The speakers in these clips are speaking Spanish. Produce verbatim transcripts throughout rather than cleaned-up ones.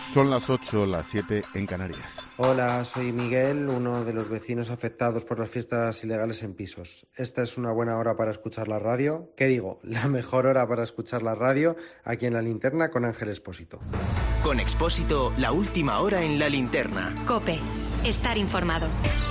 Son las ocho, las siete en Canarias. Hola, soy Miguel, uno de los vecinos afectados por las fiestas ilegales en pisos. Esta es una buena hora para escuchar la radio. ¿Qué digo? La mejor hora para escuchar la radio aquí en La Linterna con Ángel Expósito. Con Expósito, la última hora en La Linterna. COPE. Estar informado.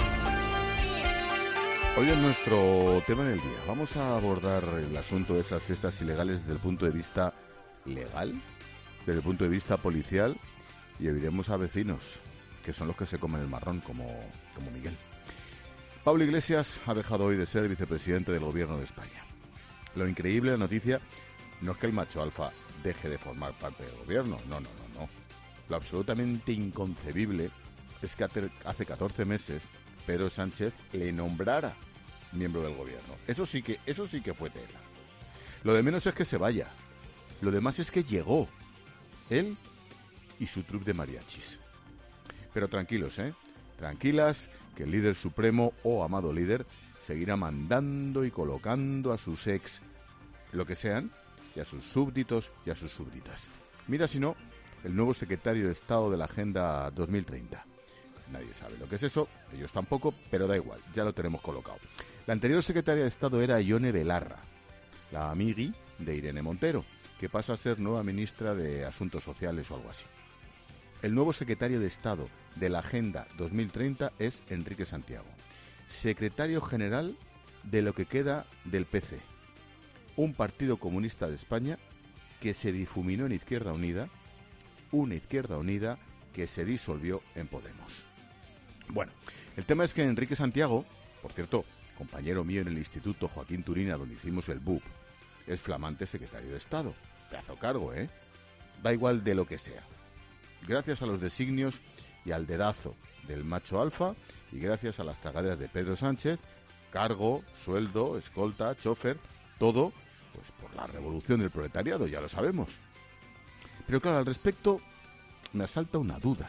Hoy es nuestro tema del día. Vamos a abordar el asunto de esas fiestas ilegales desde el punto de vista legal, desde el punto de vista policial, y oiremos a vecinos, que son los que se comen el marrón, como, como Miguel. Pablo Iglesias ha dejado hoy de ser vicepresidente del Gobierno de España. Lo increíble de la noticia no es que el macho alfa deje de formar parte del Gobierno, no, no, no, no. Lo absolutamente inconcebible es que hace catorce meses Pedro Sánchez le nombrara miembro del Gobierno. Eso sí que, eso sí que fue tela. Lo de menos es que se vaya. Lo demás es que llegó. Él y su trupe de mariachis. Pero tranquilos, ¿eh? Tranquilas, que el líder supremo o amado líder seguirá mandando y colocando a sus ex, lo que sean, y a sus súbditos y a sus súbditas. Mira si no, el nuevo secretario de Estado de la Agenda dos mil treinta. Nadie sabe lo que es eso, ellos tampoco, pero da igual, ya lo tenemos colocado. La anterior secretaria de Estado era Ione Belarra, la amigui de Irene Montero, que pasa a ser nueva ministra de Asuntos Sociales o algo así. El nuevo secretario de Estado de la Agenda dos mil treinta es Enrique Santiago, secretario general de lo que queda del P C, un partido comunista de España que se difuminó en Izquierda Unida, una Izquierda Unida que se disolvió en Podemos. Bueno, el tema es que Enrique Santiago, por cierto, compañero mío en el Instituto Joaquín Turina, donde hicimos el B U P, es flamante secretario de Estado. Pedazo cargo, ¿eh? Da igual de lo que sea. Gracias a los designios y al dedazo del macho alfa y gracias a las tragaderas de Pedro Sánchez, cargo, sueldo, escolta, chofer, todo, pues por la revolución del proletariado, ya lo sabemos. Pero claro, al respecto me asalta una duda.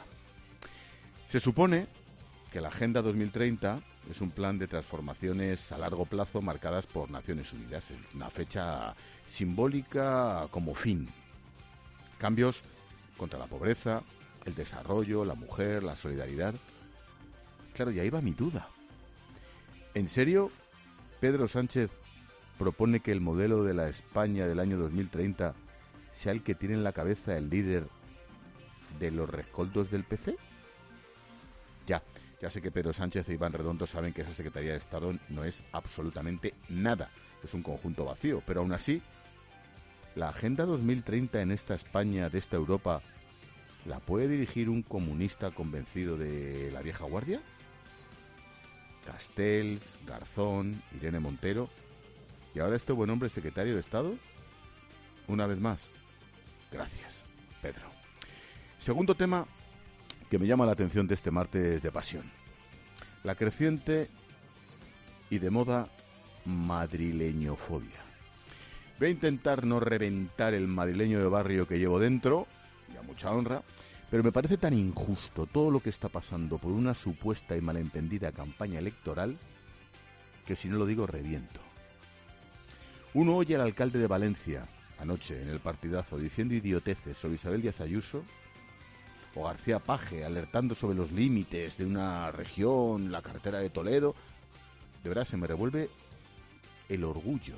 Se supone que la Agenda dos mil treinta es un plan de transformaciones a largo plazo marcadas por Naciones Unidas. Es una fecha simbólica como fin. Cambios contra la pobreza, el desarrollo, la mujer, la solidaridad. Claro, y ahí va mi duda. ¿En serio Pedro Sánchez propone que el modelo de la España del año dos mil treinta sea el que tiene en la cabeza el líder de los rescoldos del P C? Ya, ya sé que Pedro Sánchez e Iván Redondo saben que esa Secretaría de Estado no es absolutamente nada, es un conjunto vacío, pero aún así, ¿la Agenda dos mil treinta en esta España, de esta Europa, la puede dirigir un comunista convencido de la vieja guardia? Castells, Garzón, Irene Montero, y ahora este buen hombre secretario de Estado. Una vez más, gracias, Pedro. Segundo tema que me llama la atención de este martes de pasión: la creciente y de moda madrileñofobia. Voy a intentar no reventar el madrileño de barrio que llevo dentro, y a mucha honra, pero me parece tan injusto todo lo que está pasando por una supuesta y malentendida campaña electoral que, si no lo digo, reviento. Uno oye al alcalde de Valencia anoche en el partidazo diciendo idioteces sobre Isabel Díaz Ayuso, o García Paje alertando sobre los límites de una región, la carretera de Toledo. De verdad, se me revuelve el orgullo.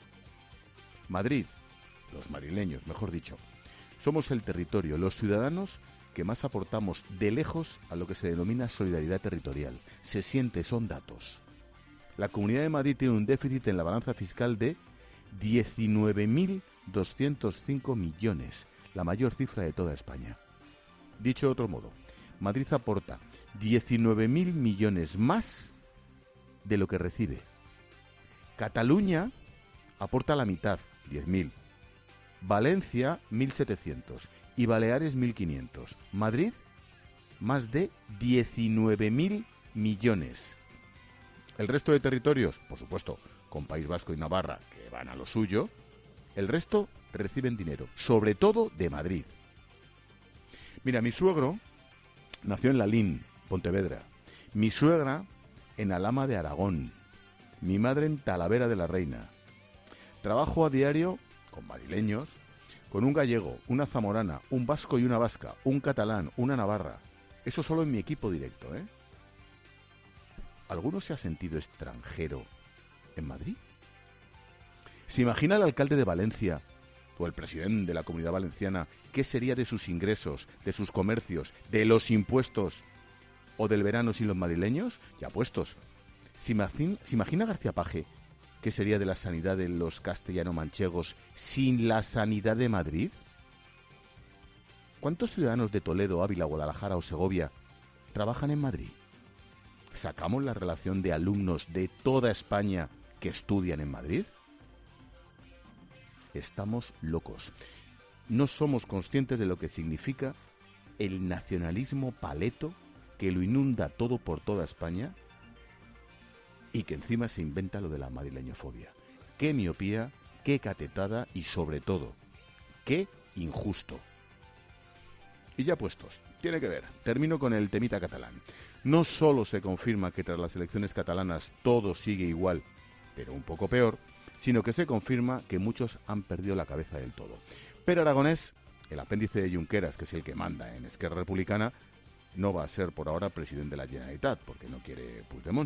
Madrid, los madrileños, mejor dicho, somos el territorio, los ciudadanos que más aportamos de lejos a lo que se denomina solidaridad territorial. Se siente, son datos. La Comunidad de Madrid tiene un déficit en la balanza fiscal de diecinueve mil doscientos cinco millones, la mayor cifra de toda España. Dicho de otro modo, Madrid aporta diecinueve mil millones más de lo que recibe. Cataluña aporta la mitad, diez mil. Valencia, mil setecientos. Y Baleares, mil quinientos. Madrid, más de diecinueve mil millones. El resto de territorios, por supuesto, con País Vasco y Navarra, que van a lo suyo, el resto reciben dinero, sobre todo de Madrid. Mira, mi suegro nació en Lalín, Pontevedra. Mi suegra en Alhama de Aragón. Mi madre en Talavera de la Reina. Trabajo a diario con madrileños, con un gallego, una zamorana, un vasco y una vasca, un catalán, una navarra. Eso solo en mi equipo directo, ¿eh? ¿Alguno se ha sentido extranjero en Madrid? ¿Se imagina el alcalde de Valencia o el presidente de la Comunidad Valenciana qué sería de sus ingresos, de sus comercios, de los impuestos o del verano sin los madrileños? Ya puestos. ¿Se imagina, ¿se imagina García Paje qué sería de la sanidad de los castellano-manchegos sin la sanidad de Madrid? ¿Cuántos ciudadanos de Toledo, Ávila, Guadalajara o Segovia trabajan en Madrid? ¿Sacamos la relación de alumnos de toda España que estudian en Madrid? Estamos locos. No somos conscientes de lo que significa el nacionalismo paleto que lo inunda todo por toda España y que encima se inventa lo de la madrileñofobia. Qué miopía, qué catetada y sobre todo, qué injusto. Y ya puestos, tiene que ver. Termino con el temita catalán. No solo se confirma que tras las elecciones catalanas todo sigue igual, pero un poco peor, sino que se confirma que muchos han perdido la cabeza del todo. Pero Aragonés, el apéndice de Junqueras, que es el que manda en Esquerra Republicana, no va a ser por ahora presidente de la Generalitat, porque no quiere Puigdemont.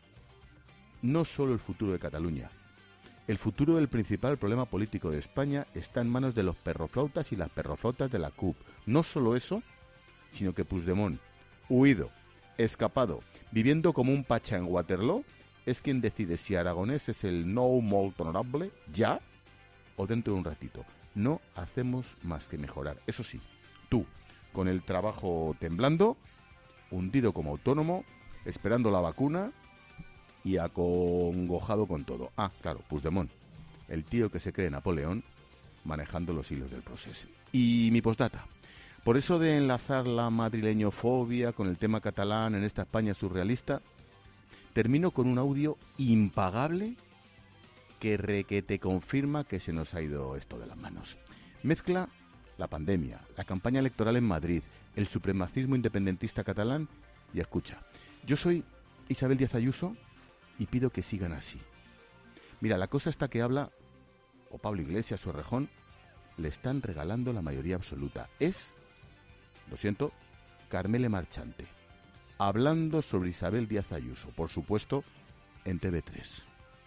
No solo el futuro de Cataluña. El futuro del principal problema político de España está en manos de los perroflautas y las perroflautas de la C U P. No solo eso, sino que Puigdemont, huido, escapado, viviendo como un pacha en Waterloo, es quien decide si Aragonés es el nou molt honorable ya o dentro de un ratito. No hacemos más que mejorar. Eso sí, tú, con el trabajo temblando, hundido como autónomo, esperando la vacuna y acongojado con todo. Ah, claro, Puigdemont, el tío que se cree Napoleón, manejando los hilos del proceso. Y mi postdata. Por eso de enlazar la madrileñofobia con el tema catalán en esta España surrealista, termino con un audio impagable que requete confirma que se nos ha ido esto de las manos. Mezcla la pandemia, la campaña electoral en Madrid, el supremacismo independentista catalán y escucha. Yo soy Isabel Díaz Ayuso y pido que sigan así. Mira, la cosa está que habla, o Pablo Iglesias o Errejón, le están regalando la mayoría absoluta. Es, lo siento, Carmele Marchante, hablando sobre Isabel Díaz Ayuso, por supuesto, en T V tres.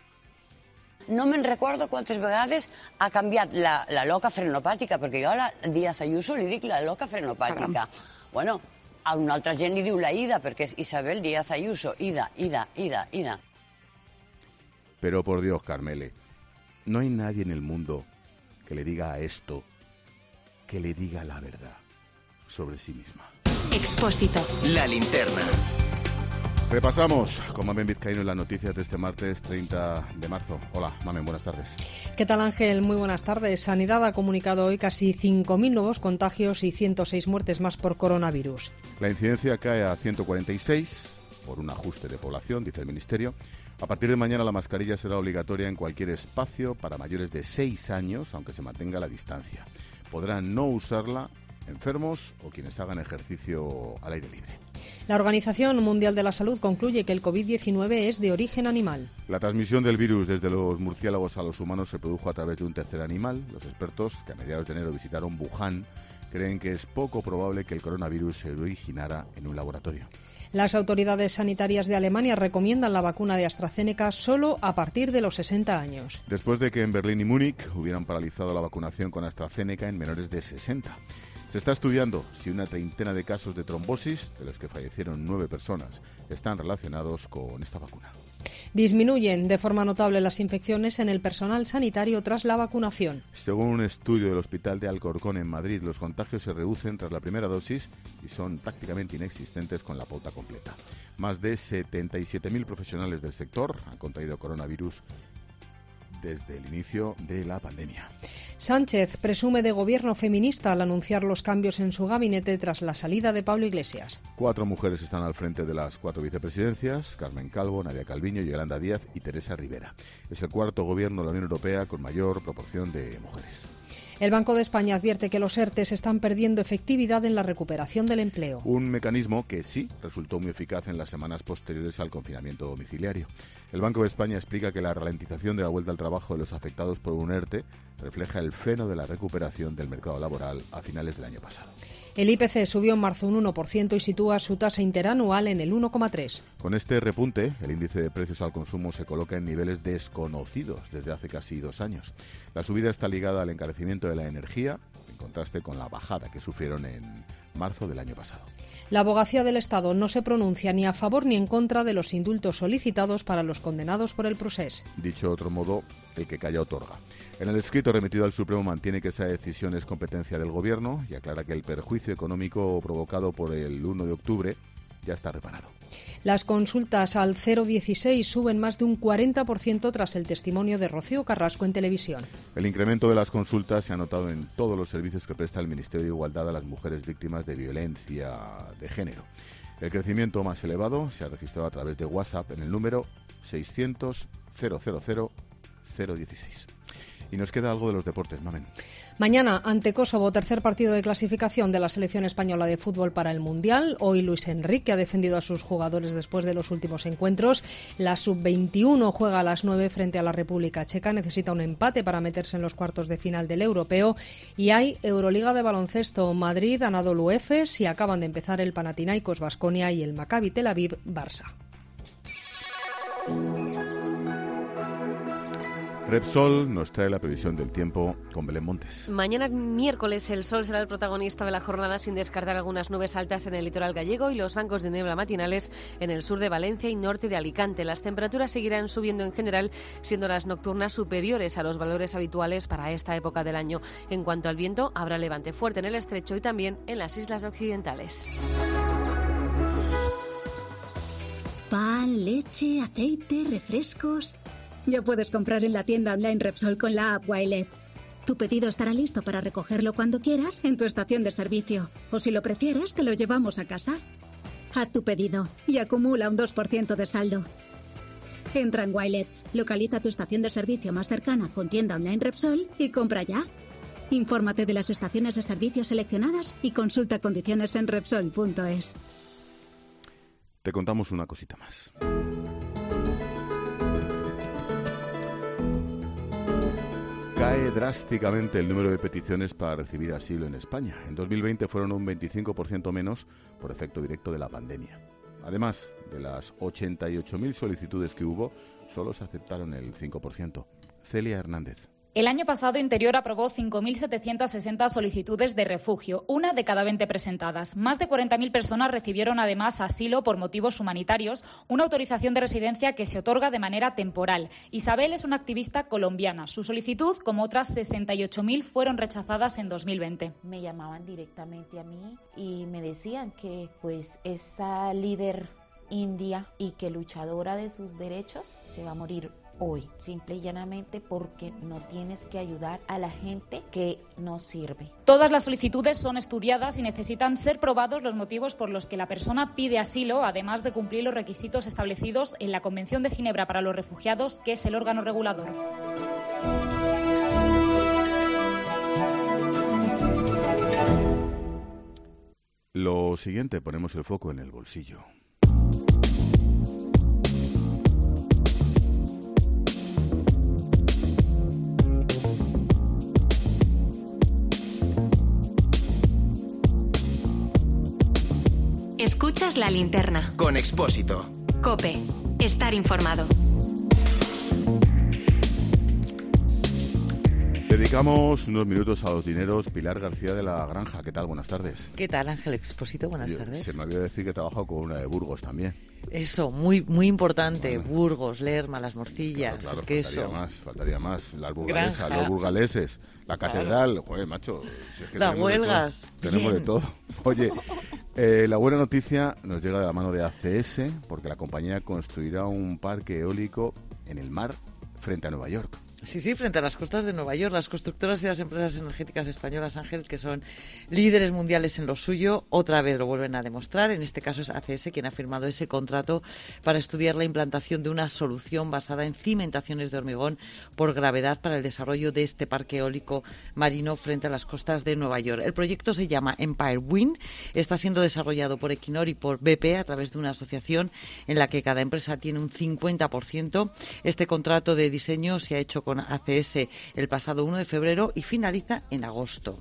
No me'n recordo quantes vegades ha canviat la, la loca frenopàtica, perquè jo a la Díaz Ayuso li dic la loca frenopàtica. Bueno, a una altra gent li diu la Ida, perquè és Isabel Díaz Ayuso. Ida, Ida, Ida, Ida. Pero por Dios, Carmele, no hay nadie en el mundo que le diga a esto, que le diga la verdad sobre sí misma. Expósito. La linterna. Repasamos con Mamen Vizcaíno en las noticias de este martes treinta de marzo. Hola, Mamen, buenas tardes. ¿Qué tal, Ángel? Muy buenas tardes. Sanidad ha comunicado hoy casi cinco mil nuevos contagios y ciento seis muertes más por coronavirus. La incidencia cae a ciento cuarenta y seis por un ajuste de población, dice el Ministerio. A partir de mañana la mascarilla será obligatoria en cualquier espacio para mayores de seis años, aunque se mantenga la distancia. Podrán no usarla enfermos o quienes hagan ejercicio al aire libre. La Organización Mundial de la Salud concluye que el covid diecinueve es de origen animal. La transmisión del virus desde los murciélagos a los humanos se produjo a través de un tercer animal. Los expertos, que a mediados de enero visitaron Wuhan, creen que es poco probable que el coronavirus se originara en un laboratorio. Las autoridades sanitarias de Alemania recomiendan la vacuna de AstraZeneca solo a partir de los sesenta años. Después de que en Berlín y Múnich hubieran paralizado la vacunación con AstraZeneca en menores de sesenta. Se está estudiando si una treintena de casos de trombosis, de los que fallecieron nueve personas, están relacionados con esta vacuna. Disminuyen de forma notable las infecciones en el personal sanitario tras la vacunación. Según un estudio del Hospital de Alcorcón en Madrid, los contagios se reducen tras la primera dosis y son prácticamente inexistentes con la pauta completa. Más de setenta y siete mil profesionales del sector han contraído coronavirus desde el inicio de la pandemia. Sánchez presume de gobierno feminista al anunciar los cambios en su gabinete tras la salida de Pablo Iglesias. Cuatro mujeres están al frente de las cuatro vicepresidencias: Carmen Calvo, Nadia Calviño, Yolanda Díaz y Teresa Rivera. Es el cuarto gobierno de la Unión Europea con mayor proporción de mujeres. El Banco de España advierte que los ERTE están perdiendo efectividad en la recuperación del empleo. Un mecanismo que sí resultó muy eficaz en las semanas posteriores al confinamiento domiciliario. El Banco de España explica que la ralentización de la vuelta al trabajo de los afectados por un ERTE refleja el freno de la recuperación del mercado laboral a finales del año pasado. El I P C subió en marzo un uno por ciento y sitúa su tasa interanual en el uno coma tres. Con este repunte, el índice de precios al consumo se coloca en niveles desconocidos desde hace casi dos años. La subida está ligada al encarecimiento de la energía, en contraste con la bajada que sufrieron en marzo del año pasado. La Abogacía del Estado no se pronuncia ni a favor ni en contra de los indultos solicitados para los condenados por el procés. Dicho de otro modo, el que calla otorga. En el escrito remitido al Supremo mantiene que esa decisión es competencia del Gobierno y aclara que el perjuicio económico provocado por el uno de octubre ya está reparado. Las consultas al cero dieciséis suben más de un cuarenta por ciento tras el testimonio de Rocío Carrasco en televisión. El incremento de las consultas se ha notado en todos los servicios que presta el Ministerio de Igualdad a las mujeres víctimas de violencia de género. El crecimiento más elevado se ha registrado a través de WhatsApp en el número seiscientos cero cero cero cero dieciséis. Y nos queda algo de los deportes, Mamen. Mañana, ante Kosovo, tercer partido de clasificación de la selección española de fútbol para el Mundial. Hoy Luis Enrique ha defendido a sus jugadores después de los últimos encuentros. La sub veintiuno juega a las nueve frente a la República Checa. Necesita un empate para meterse en los cuartos de final del Europeo. Y hay Euroliga de baloncesto. Madrid, Anadolu Efes y acaban de empezar el Panathinaikos Baskonia y el Maccabi Tel Aviv Barça. Repsol nos trae la previsión del tiempo con Belén Montes. Mañana miércoles el sol será el protagonista de la jornada, sin descartar algunas nubes altas en el litoral gallego y los bancos de niebla matinales en el sur de Valencia y norte de Alicante. Las temperaturas seguirán subiendo en general, siendo las nocturnas superiores a los valores habituales para esta época del año. En cuanto al viento, habrá levante fuerte en el estrecho y también en las islas occidentales. Pan, leche, aceite, refrescos. Ya puedes comprar en la tienda online Repsol con la app Wilet. Tu pedido estará listo para recogerlo cuando quieras en tu estación de servicio. O si lo prefieres, te lo llevamos a casa. Haz tu pedido y acumula un dos por ciento de saldo. Entra en Wilet, localiza tu estación de servicio más cercana con tienda online Repsol y compra ya. Infórmate de las estaciones de servicio seleccionadas y consulta condiciones en Repsol punto es. Te contamos una cosita más. Cae drásticamente el número de peticiones para recibir asilo en España. En dos mil veinte fueron un veinticinco por ciento menos por efecto directo de la pandemia. Además, de las ochenta y ocho mil solicitudes que hubo, solo se aceptaron el cinco por ciento. Celia Hernández. El año pasado Interior aprobó cinco mil setecientas sesenta solicitudes de refugio, una de cada veinte presentadas. Más de cuarenta mil personas recibieron además asilo por motivos humanitarios, una autorización de residencia que se otorga de manera temporal. Isabel es una activista colombiana. Su solicitud, como otras sesenta y ocho mil, fueron rechazadas en dos mil veinte. Me llamaban directamente a mí y me decían que pues esa líder india y que luchadora de sus derechos se va a morir hoy, simple y llanamente porque no tienes que ayudar a la gente que no sirve. Todas las solicitudes son estudiadas y necesitan ser probados los motivos por los que la persona pide asilo, además de cumplir los requisitos establecidos en la Convención de Ginebra para los Refugiados, que es el órgano regulador. Lo siguiente, ponemos el foco en el bolsillo. Escuchas La Linterna. Con Expósito. COPE. Estar informado. Dedicamos unos minutos a los dineros. Pilar García de la Granja, ¿qué tal? Buenas tardes. ¿Qué tal, Ángel Expósito? Buenas Yo, tardes. Se me olvidó decir que trabajo con una de Burgos también. Eso, muy muy importante. Bueno. Burgos, Lerma, las morcillas, Claro, claro, el queso. faltaría más, faltaría más. Las burgalesas, Granja. los burgaleses, la catedral. Claro. Joder, macho. Si es que Las tenemos huelgas. De todo. Tenemos de todo. Oye, eh, la buena noticia nos llega de la mano de A C S, porque la compañía construirá un parque eólico en el mar frente a Nueva York. Sí, sí, frente a las costas de Nueva York, las constructoras y las empresas energéticas españolas, Ángel, que son líderes mundiales en lo suyo, otra vez lo vuelven a demostrar. En este caso es A C S quien ha firmado ese contrato para estudiar la implantación de una solución basada en cimentaciones de hormigón por gravedad para el desarrollo de este parque eólico marino frente a las costas de Nueva York. El proyecto se llama Empire Wind, está siendo desarrollado por Equinor y por B P a través de una asociación en la que cada empresa tiene un cincuenta por ciento. Este contrato de diseño se ha hecho con A C S el pasado uno de febrero y finaliza en agosto.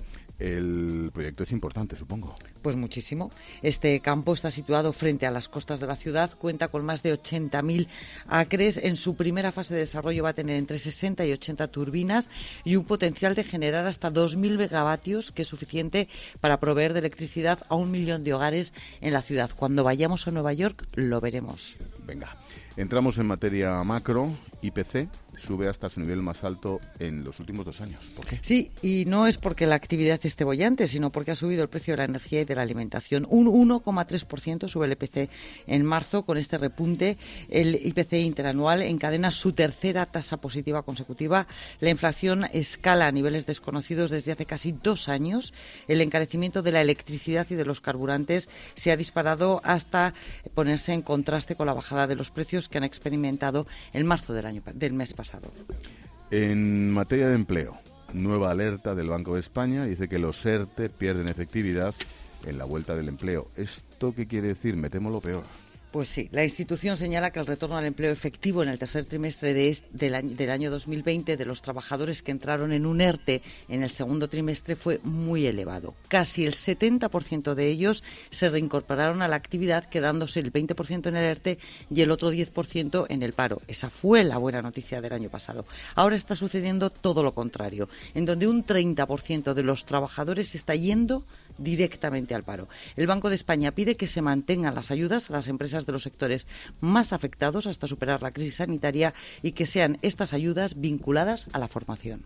El proyecto es importante, supongo. Pues muchísimo. Este campo está situado frente a las costas de la ciudad, cuenta con más de ochenta mil acres. En su primera fase de desarrollo va a tener entre sesenta y ochenta turbinas y un potencial de generar hasta dos mil megavatios, que es suficiente para proveer de electricidad a un millón de hogares en la ciudad. Cuando vayamos a Nueva York lo veremos. Venga, entramos en materia macro. I P C sube hasta su nivel más alto en los últimos dos años. ¿Por qué? Sí, y no es porque la actividad esté bollante, sino porque ha subido el precio de la energía y de la alimentación. Un uno coma tres por ciento sube el I P C en marzo. Con este repunte, el I P C interanual encadena su tercera tasa positiva consecutiva. La inflación escala a niveles desconocidos desde hace casi dos años. El encarecimiento de la electricidad y de los carburantes se ha disparado hasta ponerse en contraste con la bajada de los precios que han experimentado en marzo del año del mes pasado. En materia de empleo, nueva alerta del Banco de España dice que los ERTE pierden efectividad en la vuelta del empleo. ¿Esto qué quiere decir? Me temo lo peor. Pues sí, la institución señala que el retorno al empleo efectivo en el tercer trimestre de este, del, año, del año dos mil veinte de los trabajadores que entraron en un ERTE en el segundo trimestre fue muy elevado. Casi el setenta por ciento de ellos se reincorporaron a la actividad, quedándose el veinte por ciento en el ERTE y el otro diez por ciento en el paro. Esa fue la buena noticia del año pasado. Ahora está sucediendo todo lo contrario, en donde un treinta por ciento de los trabajadores está yendo directamente al paro. El Banco de España pide que se mantengan las ayudas a las empresas de los sectores más afectados hasta superar la crisis sanitaria y que sean estas ayudas vinculadas a la formación.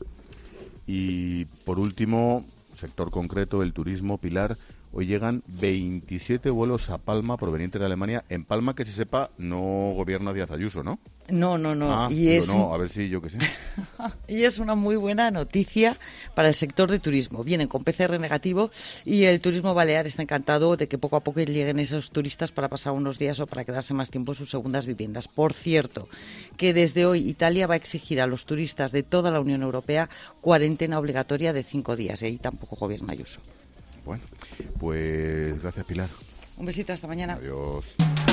Y por último, sector concreto, el turismo, Pilar. Hoy llegan veintisiete vuelos a Palma provenientes de Alemania. En Palma, que se sepa, no gobierna Díaz Ayuso, ¿no? No, no, no. Ah, y es no, a ver si yo qué sé. Y es una muy buena noticia para el sector de turismo. Vienen con P C R negativo y el turismo balear está encantado de que poco a poco lleguen esos turistas para pasar unos días o para quedarse más tiempo en sus segundas viviendas. Por cierto, que desde hoy Italia va a exigir a los turistas de toda la Unión Europea cuarentena obligatoria de cinco días y ahí tampoco gobierna Ayuso. Bueno, pues gracias, Pilar. Un besito, hasta mañana. Adiós.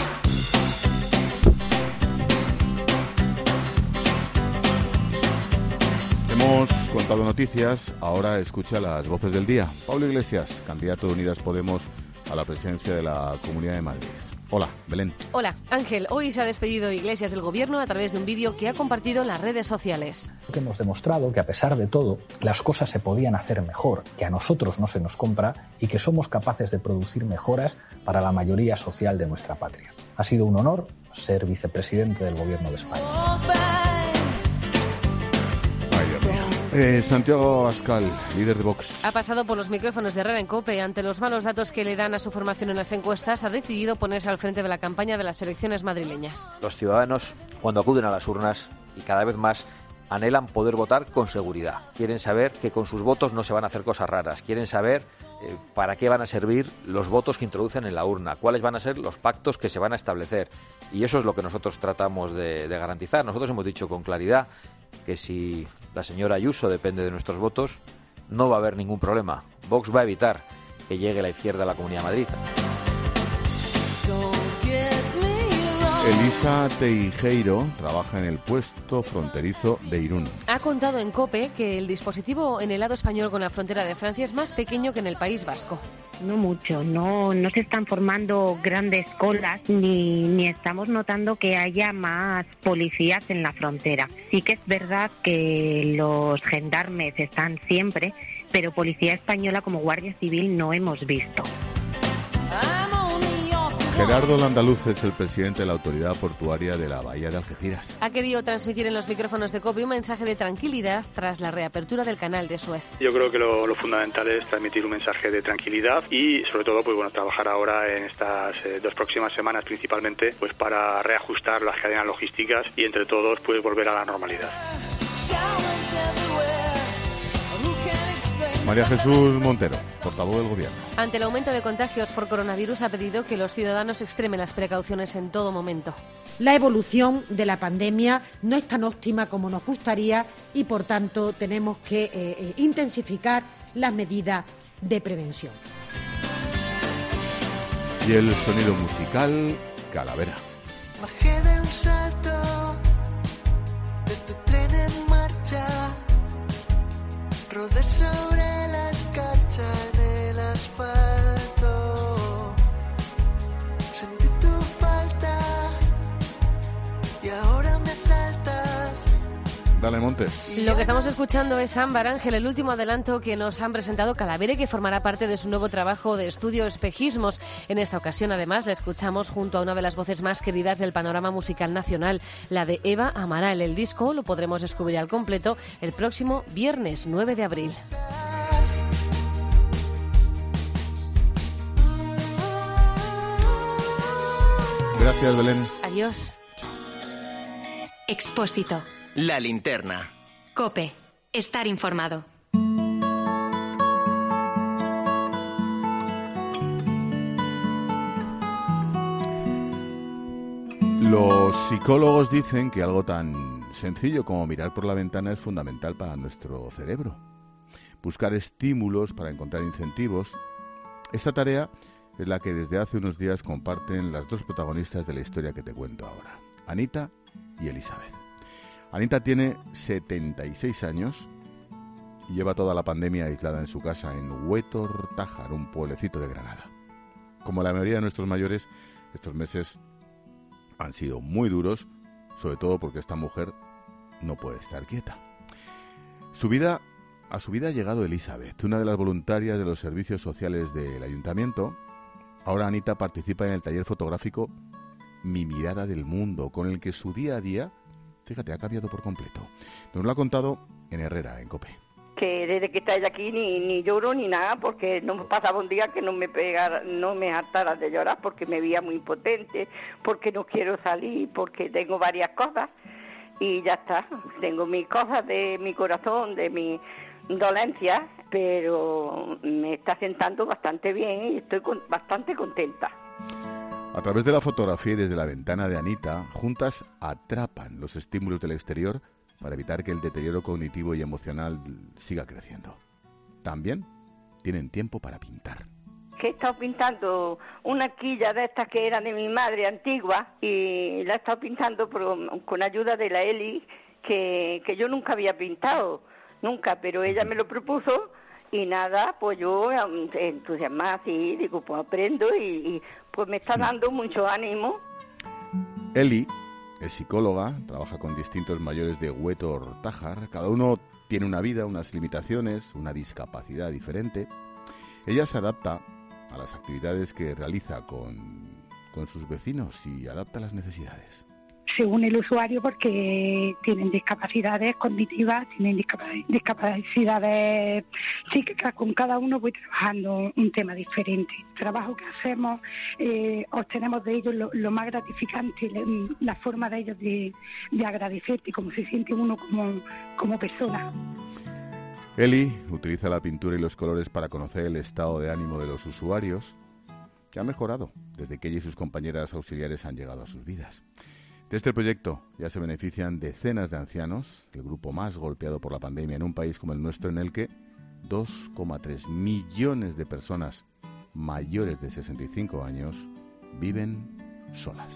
Hemos contado noticias, ahora escucha las voces del día. Pablo Iglesias, candidato de Unidas Podemos a la presidencia de la Comunidad de Madrid. Hola, Belén. Hola, Ángel. Hoy se ha despedido Iglesias del Gobierno a través de un vídeo que ha compartido en las redes sociales. Que hemos demostrado que a pesar de todo, las cosas se podían hacer mejor, que a nosotros no se nos compra y que somos capaces de producir mejoras para la mayoría social de nuestra patria. Ha sido un honor ser vicepresidente del Gobierno de España. Eh, Santiago Abascal, líder de Vox. Ha pasado por los micrófonos de Herrera en COPE. Ante los malos datos que le dan a su formación en las encuestas, ha decidido ponerse al frente de la campaña de las elecciones madrileñas. Los ciudadanos, cuando acuden a las urnas, y cada vez más, anhelan poder votar con seguridad. Quieren saber que con sus votos no se van a hacer cosas raras. Quieren saber eh, para qué van a servir los votos que introducen en la urna, cuáles van a ser los pactos que se van a establecer. Y eso es lo que nosotros tratamos de, de garantizar. Nosotros hemos dicho con claridad que si la señora Ayuso depende de nuestros votos, no va a haber ningún problema. Vox va a evitar que llegue la izquierda a la Comunidad de Madrid. Elisa Teijeiro trabaja en el puesto fronterizo de Irún. Ha contado en COPE que el dispositivo en el lado español con la frontera de Francia es más pequeño que en el País Vasco. No mucho, no, no se están formando grandes colas ni, ni estamos notando que haya más policías en la frontera. Sí que es verdad que los gendarmes están siempre, pero policía española como Guardia Civil no hemos visto. Gerardo Landaluz es el presidente de la Autoridad Portuaria de la Bahía de Algeciras. Ha querido transmitir en los micrófonos de COPE un mensaje de tranquilidad tras la reapertura del canal de Suez. Yo creo que lo, lo fundamental es transmitir un mensaje de tranquilidad y sobre todo pues bueno trabajar ahora en estas eh, dos próximas semanas principalmente pues para reajustar las cadenas logísticas y entre todos pues volver a la normalidad. María Jesús Montero, portavoz del Gobierno. Ante el aumento de contagios por coronavirus, ha pedido que los ciudadanos extremen las precauciones en todo momento. La evolución de la pandemia no es tan óptima como nos gustaría y, por tanto, tenemos que eh, eh, intensificar las medidas de prevención. Y el sonido musical, Calavera. Bajé de un salto de tu tren en marcha, rodé sobre la escarcha en el asfalto, sentí tu falta y ahora me asaltas. Dale, Montes. Lo que estamos escuchando es Ámbar Ángel, el último adelanto que nos han presentado Calavera y que formará parte de su nuevo trabajo de estudio Espejismos. En esta ocasión, además, la escuchamos junto a una de las voces más queridas del panorama musical nacional, la de Eva Amaral. El disco lo podremos descubrir al completo el próximo viernes nueve de abril. Gracias, Belén. Adiós. Expósito. La linterna. COPE. Estar informado. Los psicólogos dicen que algo tan sencillo como mirar por la ventana es fundamental para nuestro cerebro. Buscar estímulos para encontrar incentivos. Esta tarea es la que desde hace unos días comparten las dos protagonistas de la historia que te cuento ahora, Anita y Elizabeth. Anita tiene setenta y seis años y lleva toda la pandemia aislada en su casa en Huétor Tájar, un pueblecito de Granada. Como la mayoría de nuestros mayores, estos meses han sido muy duros, sobre todo porque esta mujer no puede estar quieta. Su vida, a su vida ha llegado Elizabeth, una de las voluntarias de los servicios sociales del ayuntamiento. Ahora Anita participa en el taller fotográfico Mi mirada del mundo, con el que su día a día, fíjate, ha cambiado por completo. Nos lo ha contado en Herrera, en COPE. Que desde que estáis aquí ni, ni lloro ni nada, porque no me pasaba un día que no me pegara, no me hartara de llorar, porque me veía muy impotente, porque no quiero salir, porque tengo varias cosas y ya está. Tengo mis cosas de mi corazón, de mi dolencia, pero me está sentando bastante bien y estoy con, bastante contenta. A través de la fotografía y desde la ventana de Anita, juntas atrapan los estímulos del exterior para evitar que el deterioro cognitivo y emocional siga creciendo. También tienen tiempo para pintar. Que he estado pintando una quilla de estas que era de mi madre antigua y la he estado pintando por, con ayuda de la Eli, que, que yo nunca había pintado, nunca, pero ella me lo propuso. Y nada, pues yo entusiasmada así, digo, pues aprendo y, y pues me está dando mucho ánimo. Eli es psicóloga, trabaja con distintos mayores de Huétor Tájar. Cada uno tiene una vida, unas limitaciones, una discapacidad diferente. Ella se adapta a las actividades que realiza con, con sus vecinos y adapta las necesidades. Según el usuario, porque tienen discapacidades cognitivas, tienen discapac- discapacidades psíquicas, con cada uno voy trabajando un tema diferente. El trabajo que hacemos, eh, obtenemos de ellos lo, lo más gratificante, le, la forma de ellos de, de agradecerte, cómo se siente uno como, como persona. Eli utiliza la pintura y los colores para conocer el estado de ánimo de los usuarios, que ha mejorado desde que ella y sus compañeras auxiliares han llegado a sus vidas. De este proyecto ya se benefician decenas de ancianos, el grupo más golpeado por la pandemia en un país como el nuestro, en el que dos coma tres millones de personas mayores de sesenta y cinco años viven solas.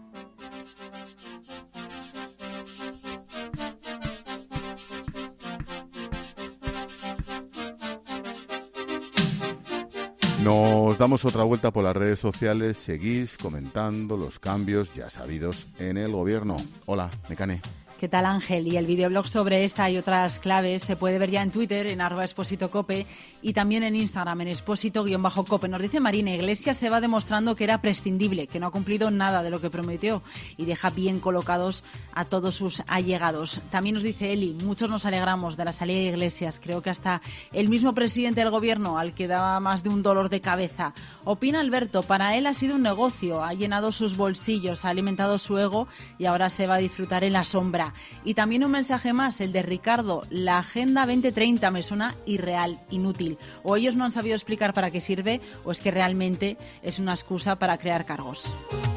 Nos damos otra vuelta por las redes sociales, seguís comentando los cambios ya sabidos en el gobierno. Hola, Mecane. ¿Qué tal, Ángel? Y el videoblog sobre esta y otras claves se puede ver ya en Twitter, en arroba Expósito Cope, y también en Instagram, en Expósito-Cope. Nos dice Marina, Iglesias se va demostrando que era prescindible, que no ha cumplido nada de lo que prometió y deja bien colocados a todos sus allegados. También nos dice Eli, muchos nos alegramos de la salida de Iglesias. Creo que hasta el mismo presidente del gobierno, al que daba más de un dolor de cabeza. Opina Alberto, para él ha sido un negocio, ha llenado sus bolsillos, ha alimentado su ego y ahora se va a disfrutar en la sombra. treinta. Y también un mensaje más, el de Ricardo, la Agenda veinte treinta me suena irreal, inútil. O ellos no han sabido explicar para qué sirve, o es que realmente es una excusa para crear cargos.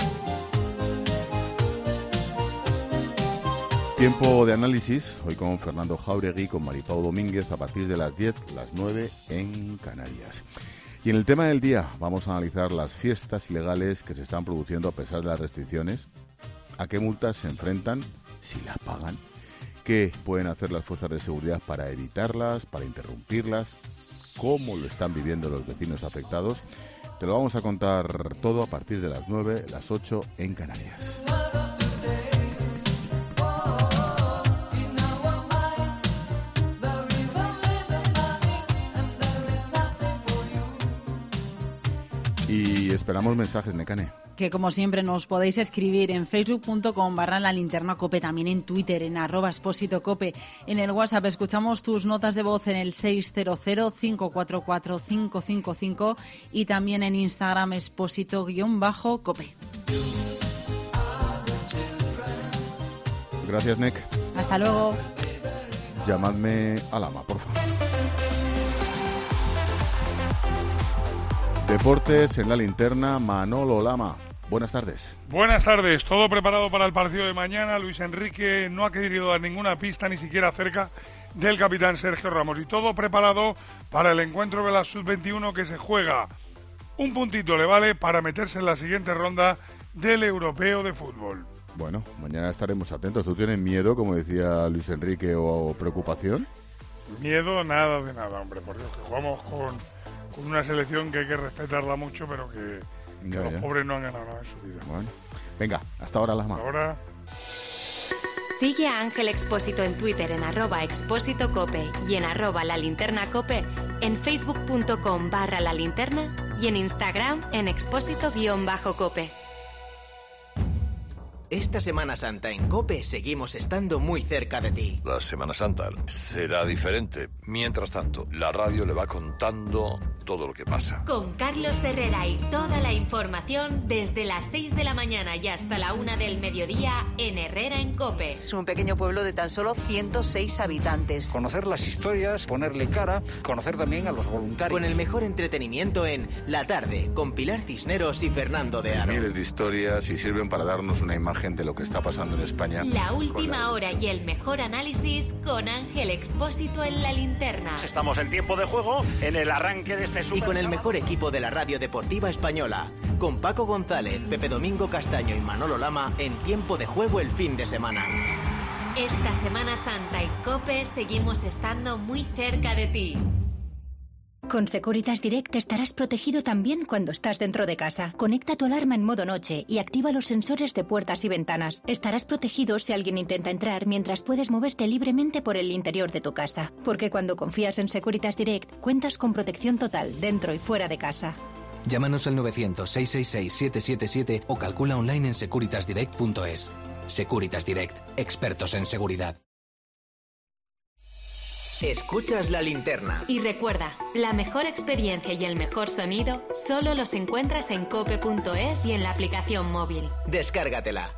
Tiempo de análisis, hoy con Fernando Jáuregui, con Maripau Domínguez, a partir de las diez, las nueve en Canarias. Y en el tema del día vamos a analizar las fiestas ilegales que se están produciendo a pesar de las restricciones, a qué multas se enfrentan, si las pagan, qué pueden hacer las fuerzas de seguridad para evitarlas, para interrumpirlas, cómo lo están viviendo los vecinos afectados. Te lo vamos a contar todo a partir de las nueve, las ocho en Canarias. Y esperamos mensajes, Nekane. Que como siempre nos podéis escribir en facebook.com barra la linterna cope, también en Twitter, en arroba expósito cope, en el WhatsApp. Escuchamos tus notas de voz en el seis cero cero, cinco cuatro cuatro, cinco cinco cinco y también en Instagram expósito-cope. Gracias, Nek. Hasta luego. Llamadme a Lama, por favor. Deportes en la linterna, Manolo Lama. Buenas tardes. Buenas tardes. Todo preparado para el partido de mañana. Luis Enrique no ha querido dar ninguna pista, ni siquiera cerca del capitán Sergio Ramos. Y todo preparado para el encuentro de la sub veintiuno que se juega. Un puntito le vale para meterse en la siguiente ronda del Europeo de Fútbol. Bueno, mañana estaremos atentos. ¿Tú tienes miedo, como decía Luis Enrique, o preocupación? Miedo, nada de nada, hombre. Por Dios, que jugamos con... con una selección que hay que respetarla mucho, pero que, que ya, los ya. pobres no han ganado nada en su vida. Bueno, venga, hasta ahora las manos. Ahora. Sigue a Ángel Expósito en Twitter en arroba expósito cope y en arroba la linterna cope, en facebook.com barra la linterna y en Instagram en expósito guión bajo cope. Esta Semana Santa en COPE seguimos estando muy cerca de ti. La Semana Santa será diferente. Mientras tanto, la radio le va contando todo lo que pasa. Con Carlos Herrera y toda la información desde las seis de la mañana y hasta la una del mediodía en Herrera en COPE. Es un pequeño pueblo de tan solo ciento seis habitantes. Conocer las historias, ponerle cara, conocer también a los voluntarios. Con el mejor entretenimiento en La Tarde, con Pilar Cisneros y Fernando de Aro. Miles de historias y sirven para darnos una imagen de lo que está pasando en España. La última la... hora y el mejor análisis con Ángel Expósito en la linterna. Estamos en tiempo de juego, en el arranque de este super... Y con el mejor equipo de la radio deportiva española, con Paco González, Pepe Domingo Castaño y Manolo Lama en tiempo de juego el fin de semana. Esta Semana Santa en COPE seguimos estando muy cerca de ti. Con Securitas Direct estarás protegido también cuando estás dentro de casa. Conecta tu alarma en modo noche y activa los sensores de puertas y ventanas. Estarás protegido si alguien intenta entrar mientras puedes moverte libremente por el interior de tu casa. Porque cuando confías en Securitas Direct, cuentas con protección total dentro y fuera de casa. Llámanos al novecientos, seiscientos sesenta y seis, setecientos setenta y siete o calcula online en securitas direct punto es. Securitas Direct, expertos en seguridad. Escuchas La Linterna. Y recuerda, la mejor experiencia y el mejor sonido solo los encuentras en cope punto es y en la aplicación móvil. Descárgatela.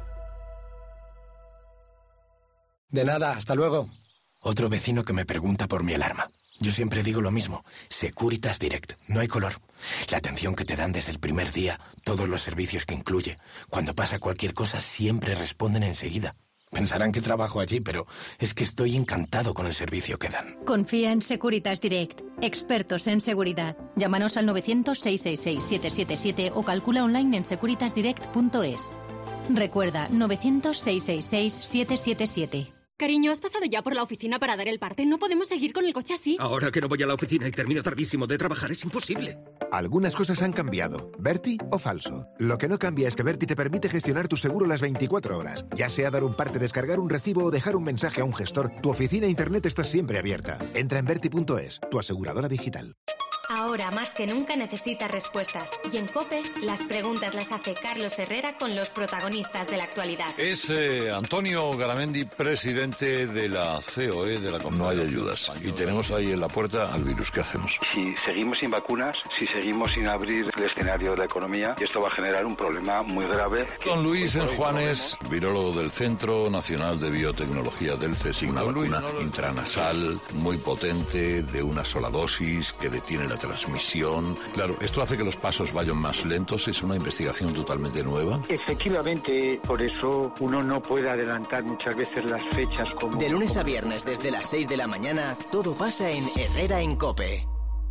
De nada, hasta luego. Otro vecino que me pregunta por mi alarma. Yo siempre digo lo mismo. Securitas Direct. No hay color. La atención que te dan desde el primer día, todos los servicios que incluye. Cuando pasa cualquier cosa, siempre responden enseguida. Pensarán que trabajo allí, pero es que estoy encantado con el servicio que dan. Confía en Securitas Direct, expertos en seguridad. Llámanos al novecientos, seiscientos sesenta y seis, setecientos setenta y siete o calcula online en securitas direct punto es. Recuerda, novecientos, seiscientos sesenta y seis, setecientos setenta y siete. Cariño, ¿has pasado ya por la oficina para dar el parte? No podemos seguir con el coche así. Ahora que no voy a la oficina y termino tardísimo de trabajar, es imposible. Algunas cosas han cambiado. ¿Berti o falso? Lo que no cambia es que Berti te permite gestionar tu seguro las veinticuatro horas. Ya sea dar un parte, descargar un recibo o dejar un mensaje a un gestor, tu oficina internet está siempre abierta. Entra en berti punto es, tu aseguradora digital. Ahora más que nunca necesita respuestas. Y en COPE, las preguntas las hace Carlos Herrera con los protagonistas de la actualidad. Es eh, Antonio Garamendi, presidente de la C O E, de la Comunidad. No hay ayudas. Y tenemos ahí en la puerta al virus. ¿Qué hacemos? Si seguimos sin vacunas, si seguimos sin abrir el escenario de la economía, esto va a generar un problema muy grave. Don Luis Enjuanes, virólogo del Centro Nacional de Biotecnología del CSIC, una vacuna intranasal muy potente, de una sola dosis, que detiene la transmisión. Claro, esto hace que los pasos vayan más lentos. Es una investigación totalmente nueva. Efectivamente, por eso uno no puede adelantar muchas veces las fechas como... De lunes como... a viernes desde las seis de la mañana, todo pasa en Herrera en COPE.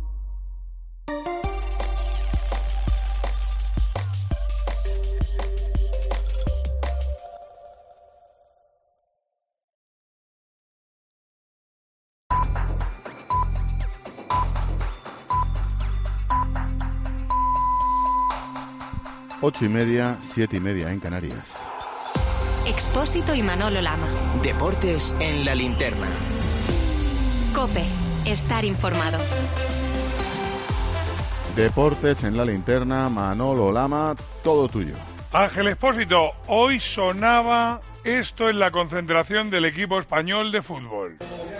Ocho y media, siete y media en Canarias. Expósito y Manolo Lama. Deportes en la linterna. COPE. Estar informado. Deportes en la linterna, Manolo Lama, todo tuyo. Ángel Expósito, hoy sonaba esto en la concentración del equipo español de fútbol.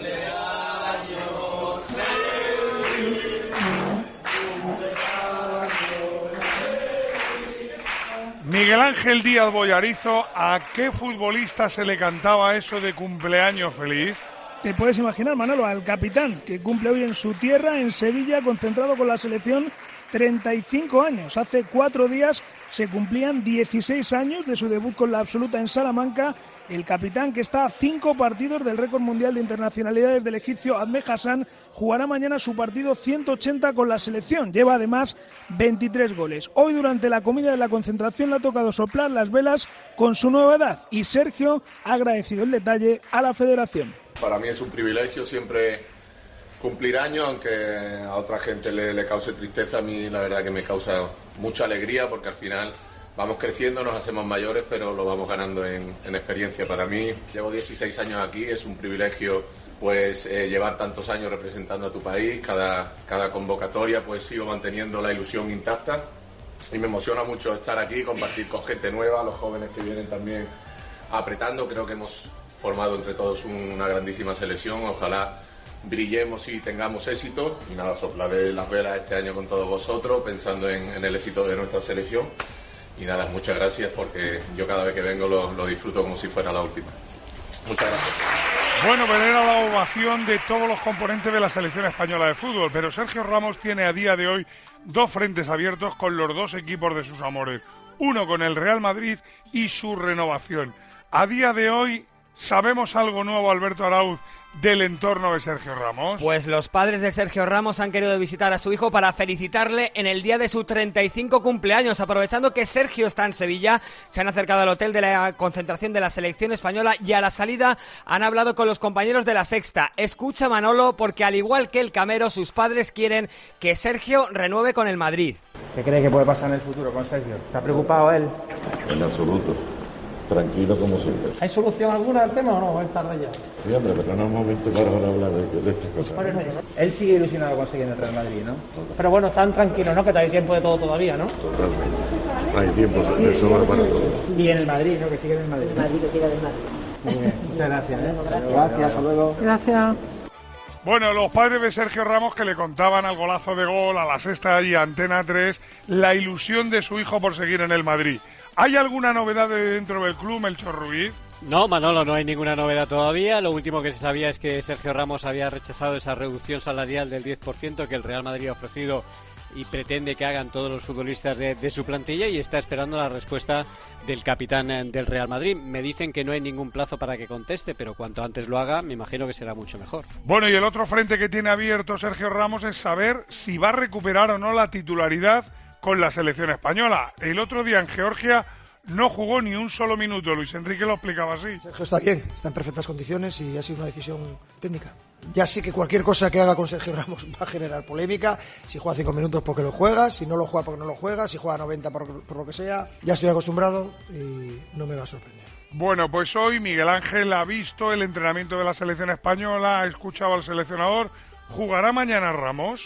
Miguel Ángel Díaz Boyarizo, ¿a qué futbolista se le cantaba eso de cumpleaños feliz? Te puedes imaginar, Manolo, al capitán, que cumple hoy en su tierra, en Sevilla, concentrado con la selección, treinta y cinco años. Hace cuatro días se cumplían dieciséis años de su debut con la absoluta en Salamanca. El capitán, que está a cinco partidos del récord mundial de internacionalidades del egipcio Ahmed Hassan, jugará mañana su partido ciento ochenta con la selección. Lleva además veintitrés goles. Hoy, durante la comida de la concentración, le ha tocado soplar las velas con su nueva edad. Y Sergio ha agradecido el detalle a la federación. Para mí es un privilegio siempre cumplir años, aunque a otra gente le, le cause tristeza. A mí la verdad que me causa mucha alegría, porque al final vamos creciendo, nos hacemos mayores, pero lo vamos ganando en, en experiencia. Para mí, llevo dieciséis años aquí, es un privilegio pues eh, llevar tantos años representando a tu país. Cada, cada convocatoria pues sigo manteniendo la ilusión intacta y me emociona mucho estar aquí, compartir con gente nueva, los jóvenes que vienen también apretando. Creo que hemos formado entre todos una grandísima selección. Ojalá brillemos y tengamos éxito. Y nada, soplaré las velas este año con todos vosotros, pensando en, en el éxito de nuestra selección. Y nada, muchas gracias, porque yo cada vez que vengo lo, lo disfruto como si fuera la última. Muchas gracias. Bueno, pues era la ovación de todos los componentes de la selección española de fútbol, pero Sergio Ramos tiene a día de hoy dos frentes abiertos con los dos equipos de sus amores. Uno con el Real Madrid y su renovación. A día de hoy, ¿sabemos algo nuevo, Alberto Arauz, del entorno de Sergio Ramos? Pues los padres de Sergio Ramos han querido visitar a su hijo para felicitarle en el día de su treinta y cinco cumpleaños. Aprovechando que Sergio está en Sevilla, se han acercado al hotel de la concentración de la selección española y a la salida han hablado con los compañeros de La Sexta. Escucha, Manolo, porque al igual que el Camero, sus padres quieren que Sergio renueve con el Madrid. ¿Qué cree que puede pasar en el futuro con Sergio? ¿Está preocupado él? En absoluto. Tranquilo como siempre. ¿Hay solución alguna al tema o no? ¿Es tarde ya? Sí, hombre, pero no es momento para hablar de, de estas cosas. Bueno, él sigue ilusionado con seguir en el Real Madrid, ¿no? Pero bueno, están tranquilos, ¿no? Que todavía hay tiempo de todo todavía, ¿no? Totalmente. Hay tiempo de sobra para todo. Y en el Madrid, ¿no? Que sigue en el Madrid. El Madrid que sigue en el Madrid. Muy bien. Muchas gracias, ¿eh? Gracias, hasta luego. Gracias. Bueno, los padres de Sergio Ramos, que le contaban al golazo de gol, a La Sexta y a Antena tres, la ilusión de su hijo por seguir en el Madrid. ¿Hay alguna novedad de dentro del club, Melchor Ruiz? No, Manolo, no hay ninguna novedad todavía. Lo último que se sabía es que Sergio Ramos había rechazado esa reducción salarial del diez por ciento que el Real Madrid ha ofrecido y pretende que hagan todos los futbolistas de, de su plantilla, y está esperando la respuesta del capitán del Real Madrid. Me dicen que no hay ningún plazo para que conteste, pero cuanto antes lo haga, me imagino que será mucho mejor. Bueno, y el otro frente que tiene abierto Sergio Ramos es saber si va a recuperar o no la titularidad con la selección española. El otro día en Georgia no jugó ni un solo minuto. Luis Enrique lo explicaba así. Sergio está bien, está en perfectas condiciones y ha sido una decisión técnica. Ya sé que cualquier cosa que haga con Sergio Ramos va a generar polémica. Si juega cinco minutos porque lo juega, si no lo juega porque no lo juega, si juega noventa por, por lo que sea. Ya estoy acostumbrado y no me va a sorprender. Bueno, pues hoy Miguel Ángel ha visto el entrenamiento de la selección española, ha escuchado al seleccionador. ¿Jugará mañana Ramos?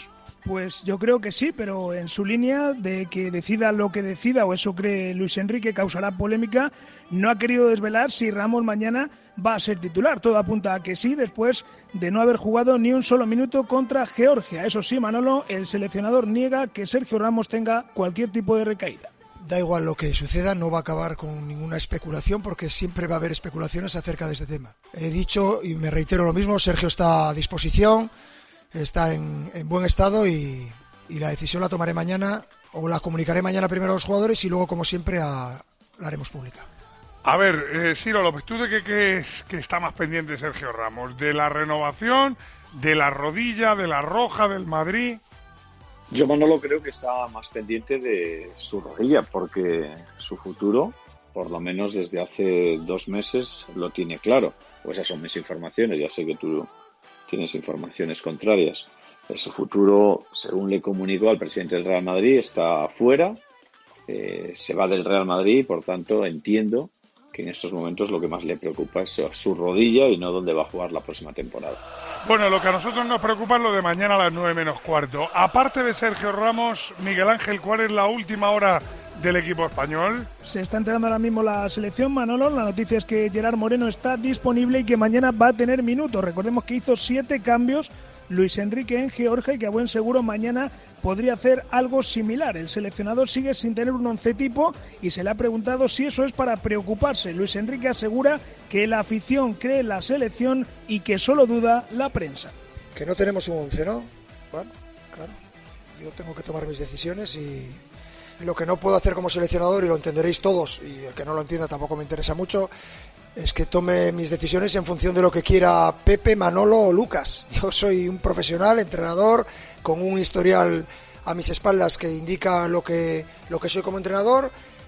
Pues yo creo que sí, pero en su línea de que decida lo que decida, o eso cree Luis Enrique, causará polémica. No ha querido desvelar si Ramos mañana va a ser titular. Todo apunta a que sí, después de no haber jugado ni un solo minuto contra Georgia. Eso sí, Manolo, el seleccionador niega que Sergio Ramos tenga cualquier tipo de recaída. Da igual lo que suceda, no va a acabar con ninguna especulación, porque siempre va a haber especulaciones acerca de este tema. He dicho, y me reitero lo mismo, Sergio está a disposición, está en, en buen estado y, y la decisión la tomaré mañana, o la comunicaré mañana primero a los jugadores y luego, como siempre, a, la haremos pública. A ver, eh, Ciro López, ¿tú de qué crees que está más pendiente Sergio Ramos? ¿De la renovación, de la rodilla, de la roja, del Madrid? Yo, Manolo, creo que está más pendiente de su rodilla, porque su futuro, por lo menos desde hace dos meses, lo tiene claro. Pues esas son mis informaciones, ya sé que tú tienes informaciones contrarias. Su futuro, según le comunicó al presidente del Real Madrid, está fuera, eh, se va del Real Madrid y, por tanto, entiendo que en estos momentos lo que más le preocupa es su rodilla y no dónde va a jugar la próxima temporada. Bueno, lo que a nosotros nos preocupa es lo de mañana a las nueve menos cuarto. Aparte de Sergio Ramos, Miguel Ángel, ¿cuál es la última hora del equipo español? Se está enterando ahora mismo la selección, Manolo. La noticia es que Gerard Moreno está disponible y que mañana va a tener minutos. Recordemos que hizo siete cambios Luis Enrique en Georgia y que a buen seguro mañana podría hacer algo similar. El seleccionador sigue sin tener un once tipo y se le ha preguntado si eso es para preocuparse. Luis Enrique asegura que la afición cree en la selección y que solo duda la prensa. Que no tenemos un once, ¿no? Bueno, claro. Yo tengo que tomar mis decisiones y lo que no puedo hacer como seleccionador, y lo entenderéis todos, y el que no lo entienda tampoco me interesa mucho, es que tome mis decisiones en función de lo que quiera Pepe, Manolo o Lucas. Yo soy un profesional, entrenador, con un historial a mis espaldas que indica lo que, lo que soy como entrenador,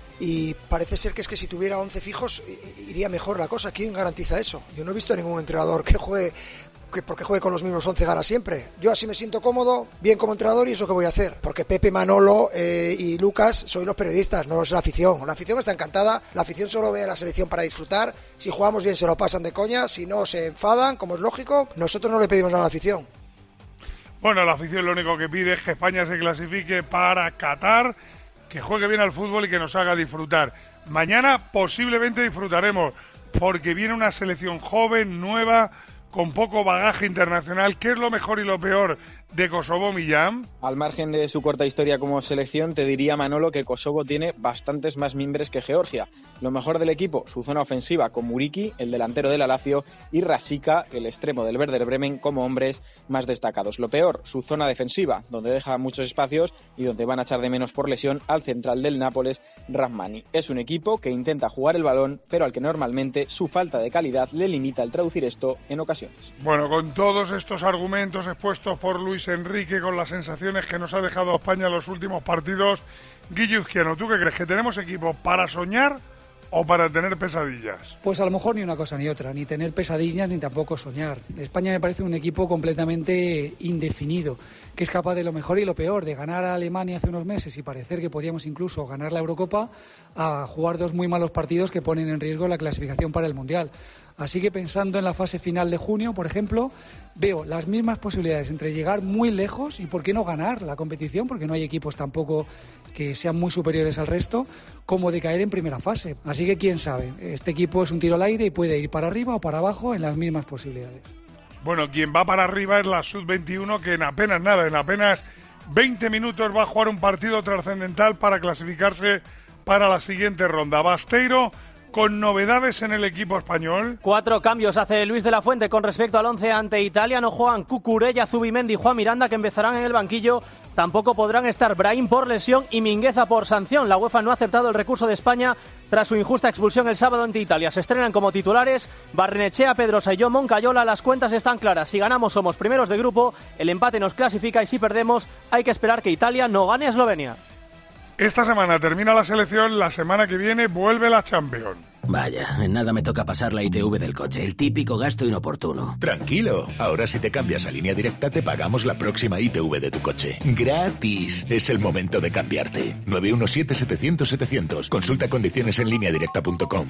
y parece ser que es que si tuviera once fijos iría mejor la cosa. ¿Quién garantiza eso? Yo no he visto a ningún entrenador que juegue, que porque juegue con los mismos once gana siempre. Yo así me siento cómodo, bien como entrenador, y eso que voy a hacer. Porque Pepe, Manolo eh, y Lucas soy los periodistas, no es la afición. La afición está encantada, la afición solo ve a la selección para disfrutar. Si jugamos bien se lo pasan de coña, si no se enfadan, como es lógico. Nosotros no le pedimos nada a la afición. Bueno, la afición lo único que pide es que España se clasifique para Qatar, que juegue bien al fútbol y que nos haga disfrutar. Mañana posiblemente disfrutaremos, porque viene una selección joven, nueva, con poco bagaje internacional. ¿Qué es lo mejor y lo peor de Kosovo, Millán? Al margen de su corta historia como selección, te diría, Manolo, que Kosovo tiene bastantes más mimbres que Georgia. Lo mejor del equipo, su zona ofensiva, con Muriqui, el delantero de la Lazio, y Rasika, el extremo del Werder Bremen, como hombres más destacados. Lo peor, su zona defensiva, donde deja muchos espacios y donde van a echar de menos por lesión al central del Nápoles, Rahmani. Es un equipo que intenta jugar el balón, pero al que normalmente su falta de calidad le limita el traducir esto en ocasiones. Bueno, con todos estos argumentos expuestos por Luis Enrique, con las sensaciones que nos ha dejado a España en los últimos partidos, Guillo Izquierdo, ¿tú qué crees? ¿Que tenemos equipo para soñar o para tener pesadillas? Pues a lo mejor ni una cosa ni otra, ni tener pesadillas ni tampoco soñar. España me parece un equipo completamente indefinido, que es capaz de lo mejor y lo peor, de ganar a Alemania hace unos meses y parecer que podíamos incluso ganar la Eurocopa, a jugar dos muy malos partidos que ponen en riesgo la clasificación para el Mundial. Así que pensando en la fase final de junio, por ejemplo, veo las mismas posibilidades entre llegar muy lejos y por qué no ganar la competición, porque no hay equipos tampoco que sean muy superiores al resto, como de caer en primera fase. Así que quién sabe, este equipo es un tiro al aire y puede ir para arriba o para abajo en las mismas posibilidades. Bueno, quien va para arriba es la sub veintiuno, que en apenas nada, en apenas veinte minutos va a jugar un partido trascendental para clasificarse para la siguiente ronda. Basteiro, con novedades en el equipo español. Cuatro cambios hace Luis de la Fuente con respecto al once ante Italia. No juegan Cucurella, Zubimendi y Juan Miranda, que empezarán en el banquillo. Tampoco podrán estar Brahim por lesión y Mingueza por sanción. La UEFA no ha aceptado el recurso de España tras su injusta expulsión el sábado ante Italia. Se estrenan como titulares Barrenechea, Pedrosa y John Moncayola. Las cuentas están claras. Si ganamos somos primeros de grupo, el empate nos clasifica y si perdemos hay que esperar que Italia no gane a Eslovenia. Esta semana termina la selección, la semana que viene vuelve la Champions. Vaya, en nada me toca pasar la I T V del coche, el típico gasto inoportuno. Tranquilo, ahora si te cambias a Línea Directa te pagamos la próxima I T V de tu coche. ¡Gratis! Es el momento de cambiarte. nueve uno siete, setecientos, setecientos. Consulta condiciones en línea directa punto com.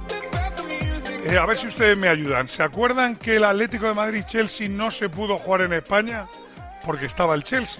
Eh, a ver si ustedes me ayudan. ¿Se acuerdan que el Atlético de Madrid-Chelsea no se pudo jugar en España? Porque estaba el Chelsea.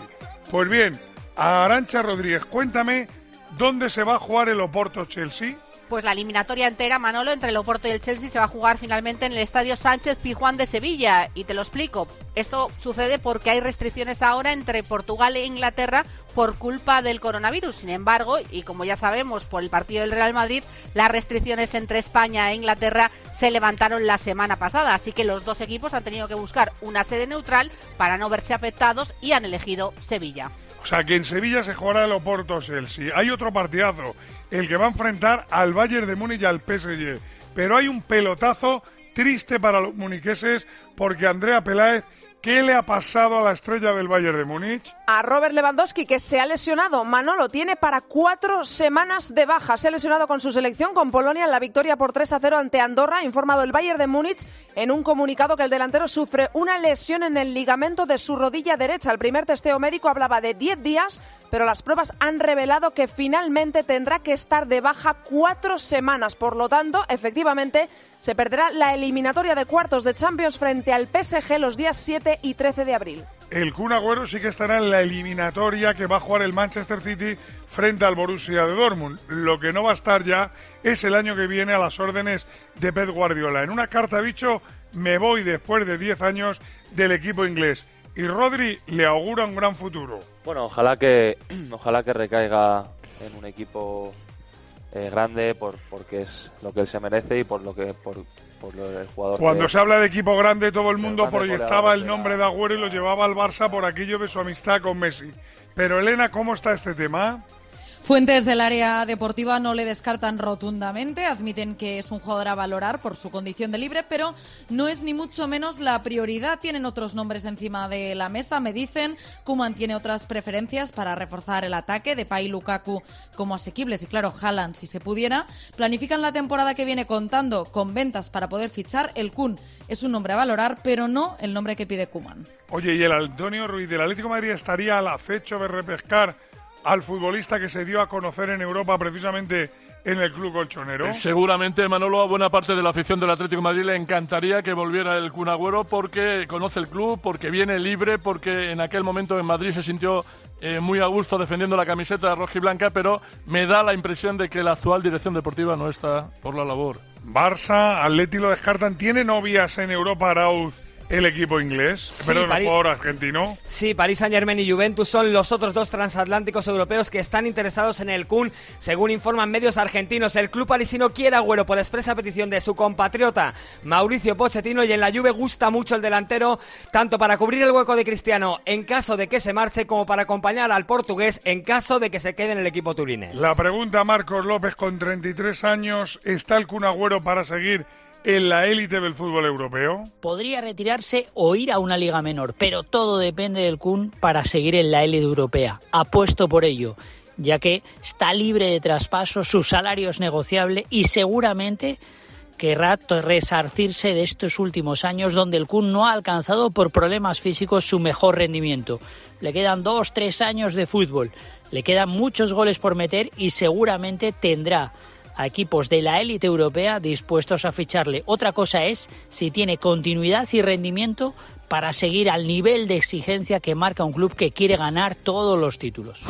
Pues bien, Arantxa Rodríguez, cuéntame dónde se va a jugar el Oporto-Chelsea. Pues la eliminatoria entera, Manolo, entre el Oporto y el Chelsea se va a jugar finalmente en el Estadio Sánchez Pizjuán de Sevilla. Y te lo explico. Esto sucede porque hay restricciones ahora entre Portugal e Inglaterra por culpa del coronavirus. Sin embargo, y como ya sabemos por el partido del Real Madrid, las restricciones entre España e Inglaterra se levantaron la semana pasada. Así que los dos equipos han tenido que buscar una sede neutral para no verse afectados y han elegido Sevilla. O sea, que en Sevilla se jugará el Oporto-Chelsea. Hay otro partidazo, el que va a enfrentar al Bayern de Múnich y al P S G. Pero hay un pelotazo triste para los muniqueses porque Andrea Peláez, ¿qué le ha pasado a la estrella del Bayern de Múnich? A Robert Lewandowski, que se ha lesionado. Manolo tiene para cuatro semanas de baja. Se ha lesionado con su selección, con Polonia, en la victoria por tres a cero ante Andorra. Ha informado el Bayern de Múnich en un comunicado que el delantero sufre una lesión en el ligamento de su rodilla derecha. El primer testeo médico hablaba de diez días, pero las pruebas han revelado que finalmente tendrá que estar de baja cuatro semanas. Por lo tanto, efectivamente, se perderá la eliminatoria de cuartos de Champions frente al P S G los días siete y trece de abril. El Kun Agüero sí que estará en la eliminatoria que va a jugar el Manchester City frente al Borussia de Dortmund. Lo que no va a estar ya es el año que viene a las órdenes de Pep Guardiola. En una carta ha dicho: me voy después de diez años del equipo inglés. Y Rodri le augura un gran futuro. Bueno, ojalá que ojalá que recaiga en un equipo eh, grande por porque es lo que él se merece y por lo que por, por lo, el jugador. Cuando que, se habla de equipo grande, todo el mundo proyectaba el nombre de Agüero y lo llevaba al Barça por aquello de su amistad con Messi. Pero Elena, ¿cómo está este tema? Fuentes del área deportiva no le descartan rotundamente, admiten que es un jugador a valorar por su condición de libre, pero no es ni mucho menos la prioridad. Tienen otros nombres encima de la mesa, me dicen. Koeman tiene otras preferencias para reforzar el ataque, Depay y Lukaku como asequibles y claro, Haaland si se pudiera. Planifican la temporada que viene contando con ventas para poder fichar. El Kun es un nombre a valorar, pero no el nombre que pide Koeman. Oye, ¿y el Antonio Ruiz del Atlético de Madrid estaría al acecho de repescar al futbolista que se dio a conocer en Europa precisamente en el club colchonero? Seguramente, Manolo, a buena parte de la afición del Atlético de Madrid le encantaría que volviera el Kun Agüero porque conoce el club, porque viene libre, porque en aquel momento en Madrid se sintió eh, muy a gusto defendiendo la camiseta rojiblanca, pero me da la impresión de que la actual dirección deportiva no está por la labor. Barça, Atleti lo descartan. ¿Tiene novias en Europa, Arauz, el equipo inglés? Sí, Perdón, el París, jugador argentino. Sí, Paris Saint-Germain y Juventus son los otros dos transatlánticos europeos que están interesados en el Kun. Según informan medios argentinos, el club parisino quiere a Agüero por expresa petición de su compatriota Mauricio Pochettino, y en la Juve gusta mucho el delantero, tanto para cubrir el hueco de Cristiano en caso de que se marche, como para acompañar al portugués en caso de que se quede en el equipo turinés. La pregunta, Marcos López, con treinta y tres años, ¿está el Kun Agüero para seguir en la élite del fútbol europeo? Podría retirarse o ir a una liga menor, pero todo depende del Kun para seguir en la élite europea. Apuesto por ello, ya que está libre de traspaso, su salario es negociable y seguramente querrá resarcirse de estos últimos años donde el Kun no ha alcanzado por problemas físicos su mejor rendimiento. Le quedan dos, tres años de fútbol, le quedan muchos goles por meter y seguramente tendrá a equipos de la élite europea dispuestos a ficharle. Otra cosa es si tiene continuidad y rendimiento para seguir al nivel de exigencia que marca un club que quiere ganar todos los títulos.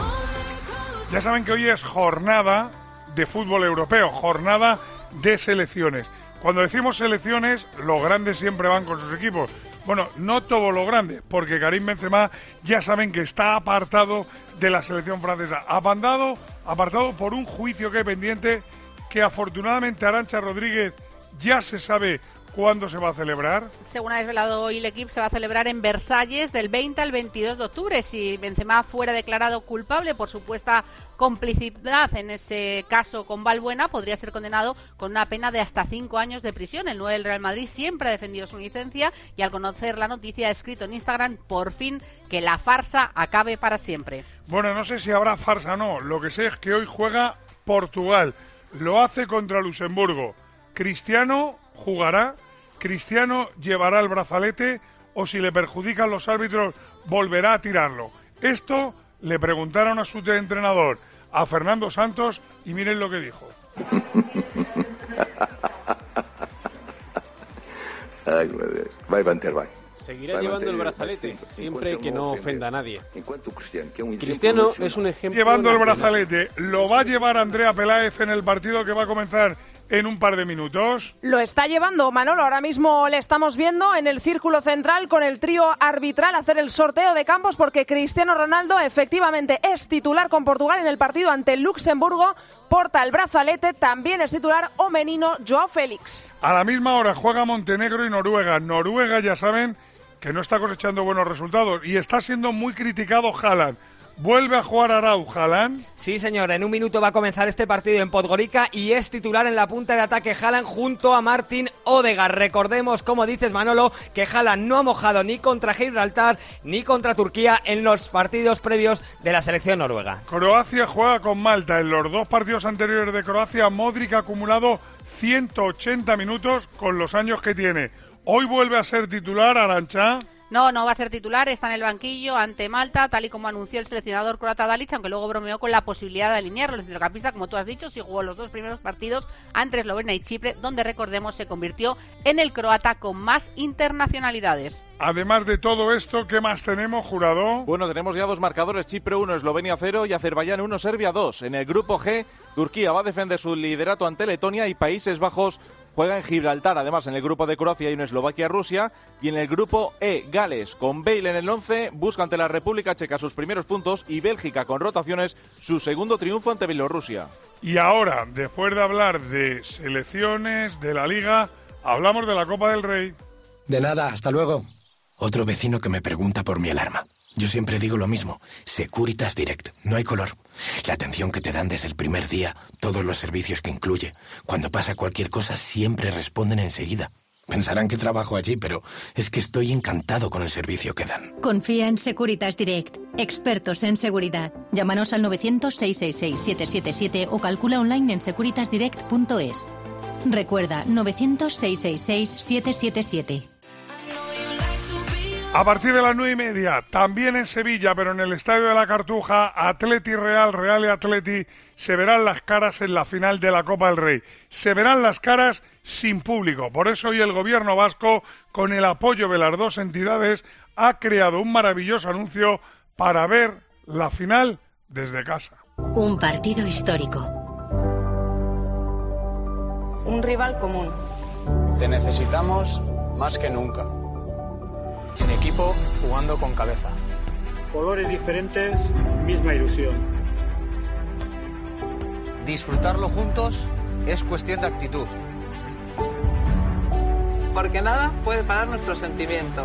Ya saben que hoy es jornada de fútbol europeo, jornada de selecciones. Cuando decimos selecciones, los grandes siempre van con sus equipos. Bueno, no todo lo grande, porque Karim Benzema ya saben que está apartado de la selección francesa. Apartado, apartado por un juicio que hay pendiente, que afortunadamente Arantxa Rodríguez ya se sabe cuándo se va a celebrar. Según ha desvelado hoy el equipo, se va a celebrar en Versalles del veinte al veintidós de octubre. Si Benzema fuera declarado culpable por supuesta complicidad en ese caso con Valbuena, podría ser condenado con una pena de hasta cinco años de prisión. El nueve del Real Madrid siempre ha defendido su inocencia y al conocer la noticia ha escrito en Instagram: por fin que la farsa acabe para siempre. Bueno, no sé si habrá farsa o no. Lo que sé es que hoy juega Portugal. Lo hace contra Luxemburgo. Cristiano jugará, Cristiano llevará el brazalete o si le perjudican los árbitros volverá a tirarlo. Esto le preguntaron a su entrenador, a Fernando Santos, y miren lo que dijo. Ai, meu Deus. Vai, Banter, vai. Seguirá llevando el brazalete, siempre que no ofenda a nadie. Cristiano es un ejemplo. Llevando el brazalete, ¿lo va a llevar Andrea Peláez en el partido que va a comenzar en un par de minutos? Lo está llevando Manolo, ahora mismo le estamos viendo en el círculo central con el trío arbitral hacer el sorteo de campos porque Cristiano Ronaldo efectivamente es titular con Portugal en el partido ante Luxemburgo, porta el brazalete, también es titular o menino Joao Félix. A la misma hora juega Montenegro y Noruega. Noruega ya saben que no está cosechando buenos resultados y está siendo muy criticado Haaland. ¿Vuelve a jugar Araujo, Haaland? Sí, señor. En un minuto va a comenzar este partido en Podgorica y es titular en la punta de ataque Haaland junto a Martin Odegaard. Recordemos, como dices, Manolo, que Haaland no ha mojado ni contra Gibraltar ni contra Turquía en los partidos previos de la selección noruega. Croacia juega con Malta. En los dos partidos anteriores de Croacia, Modric ha acumulado ciento ochenta minutos con los años que tiene. Hoy vuelve a ser titular, Arantxa. No, no va a ser titular, está en el banquillo ante Malta, tal y como anunció el seleccionador croata Dalic, aunque luego bromeó con la posibilidad de alinearlo. El centrocampista, como tú has dicho, sí jugó los dos primeros partidos ante Eslovenia y Chipre, donde, recordemos, se convirtió en el croata con más internacionalidades. Además de todo esto, ¿qué más tenemos, Jurado? Bueno, tenemos ya dos marcadores, Chipre uno, Eslovenia cero y Azerbaiyán uno, Serbia dos. En el grupo G, Turquía va a defender su liderato ante Letonia y Países Bajos juega en Gibraltar. Además, en el grupo de Croacia hay una Eslovaquia-Rusia. Y en el grupo E, Gales, con Bale en el once, busca ante la República Checa sus primeros puntos y Bélgica, con rotaciones, su segundo triunfo ante Bielorrusia. Y ahora, después de hablar de selecciones, de la Liga, hablamos de la Copa del Rey. De nada, hasta luego. Otro vecino que me pregunta por mi alarma. Yo siempre digo lo mismo, Securitas Direct, no hay color. La atención que te dan desde el primer día, todos los servicios que incluye. Cuando pasa cualquier cosa siempre responden enseguida. Pensarán que trabajo allí, pero es que estoy encantado con el servicio que dan. Confía en Securitas Direct, expertos en seguridad. Llámanos al novecientos, seiscientos sesenta y seis, siete siete siete o calcula online en securitas direct punto es. Recuerda, novecientos, seiscientos sesenta y seis, siete siete siete. A partir de las nueve y media, también en Sevilla, pero en el Estadio de la Cartuja, Atleti Real, Real y Atleti se verán las caras en la final de la Copa del Rey. Se verán las caras sin público. Por eso hoy el gobierno vasco, con el apoyo de las dos entidades, ha creado un maravilloso anuncio para ver la final desde casa. Un partido histórico. Un rival común. Te necesitamos más que nunca. En equipo, jugando con cabeza. Colores diferentes, misma ilusión. Disfrutarlo juntos es cuestión de actitud. Porque nada puede parar nuestro sentimiento.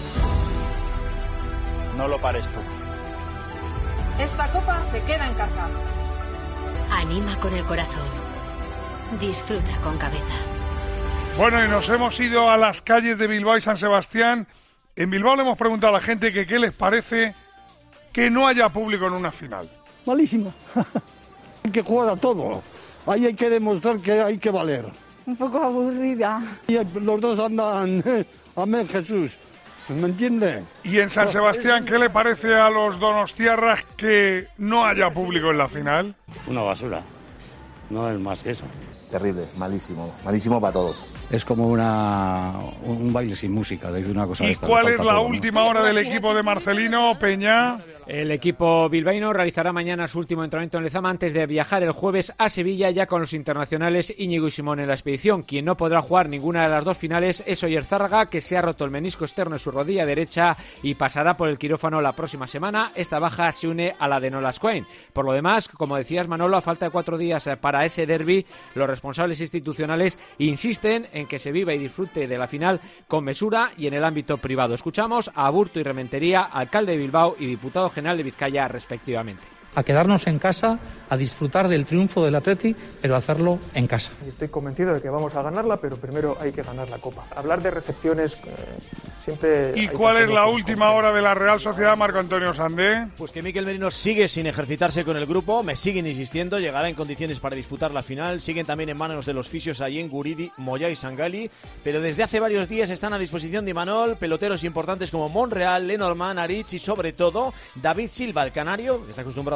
No lo pares tú. Esta copa se queda en casa. Anima con el corazón. Disfruta con cabeza. Bueno, y nos hemos ido a las calles de Bilbao y San Sebastián. En Bilbao le hemos preguntado a la gente que qué les parece que no haya público en una final. Malísimo. Hay que jugar a todo. Ahí hay que demostrar que hay que valer. Un poco aburrida. Y los dos andan, amén Jesús. ¿Me entiende? Y en San Sebastián, ¿qué le parece a los donostiarras que no haya público en la final? Una basura. No es más que eso. Terrible, malísimo. Malísimo para todos. Es como una un baile sin música, de una cosa ¿Y esta, cuál es la todo, última ¿no? hora del equipo de Marcelino Peña? El equipo bilbaíno realizará mañana su último entrenamiento en Lezama antes de viajar el jueves a Sevilla ya con los internacionales Íñigo y Simón en la expedición. Quien no podrá jugar ninguna de las dos finales es Oyer Zárraga, que se ha roto el menisco externo en su rodilla derecha y pasará por el quirófano la próxima semana. Esta baja se une a la de Nolas Cohen. Por lo demás, como decías Manolo, a falta de cuatro días para ese derbi, los responsables institucionales insisten en que se viva y disfrute de la final con mesura y en el ámbito privado. Escuchamos a Aburto y Rementería, alcalde de Bilbao y diputado general de Vizcaya, respectivamente. A quedarnos en casa, a disfrutar del triunfo del Atleti, pero hacerlo en casa. Estoy convencido de que vamos a ganarla, pero primero hay que ganar la Copa. Hablar de recepciones eh, siempre... ¿Y cuál es la última hora de la Real Sociedad, Marco Antonio Sandé? Pues que Mikel Merino sigue sin ejercitarse con el grupo, me siguen insistiendo, llegará en condiciones para disputar la final, siguen también en manos de los fisios Ayen, Guridi, Moyá y Sangali, pero desde hace varios días están a disposición de Imanol peloteros importantes como Monreal, Lenormand, Aritz y sobre todo David Silva, el canario, que está acostumbrado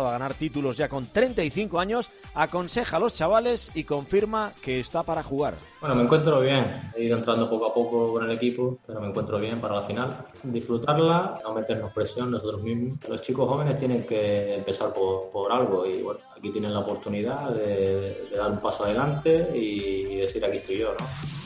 acostumbrado a ganar títulos ya con treinta y cinco años, aconseja a los chavales y confirma que está para jugar. Bueno, me encuentro bien. He ido entrando poco a poco con el equipo, pero me encuentro bien para la final. Disfrutarla, no meternos presión nosotros mismos. Los chicos jóvenes tienen que empezar por, por algo y bueno, aquí tienen la oportunidad de, de dar un paso adelante y, y decir aquí estoy yo, ¿no?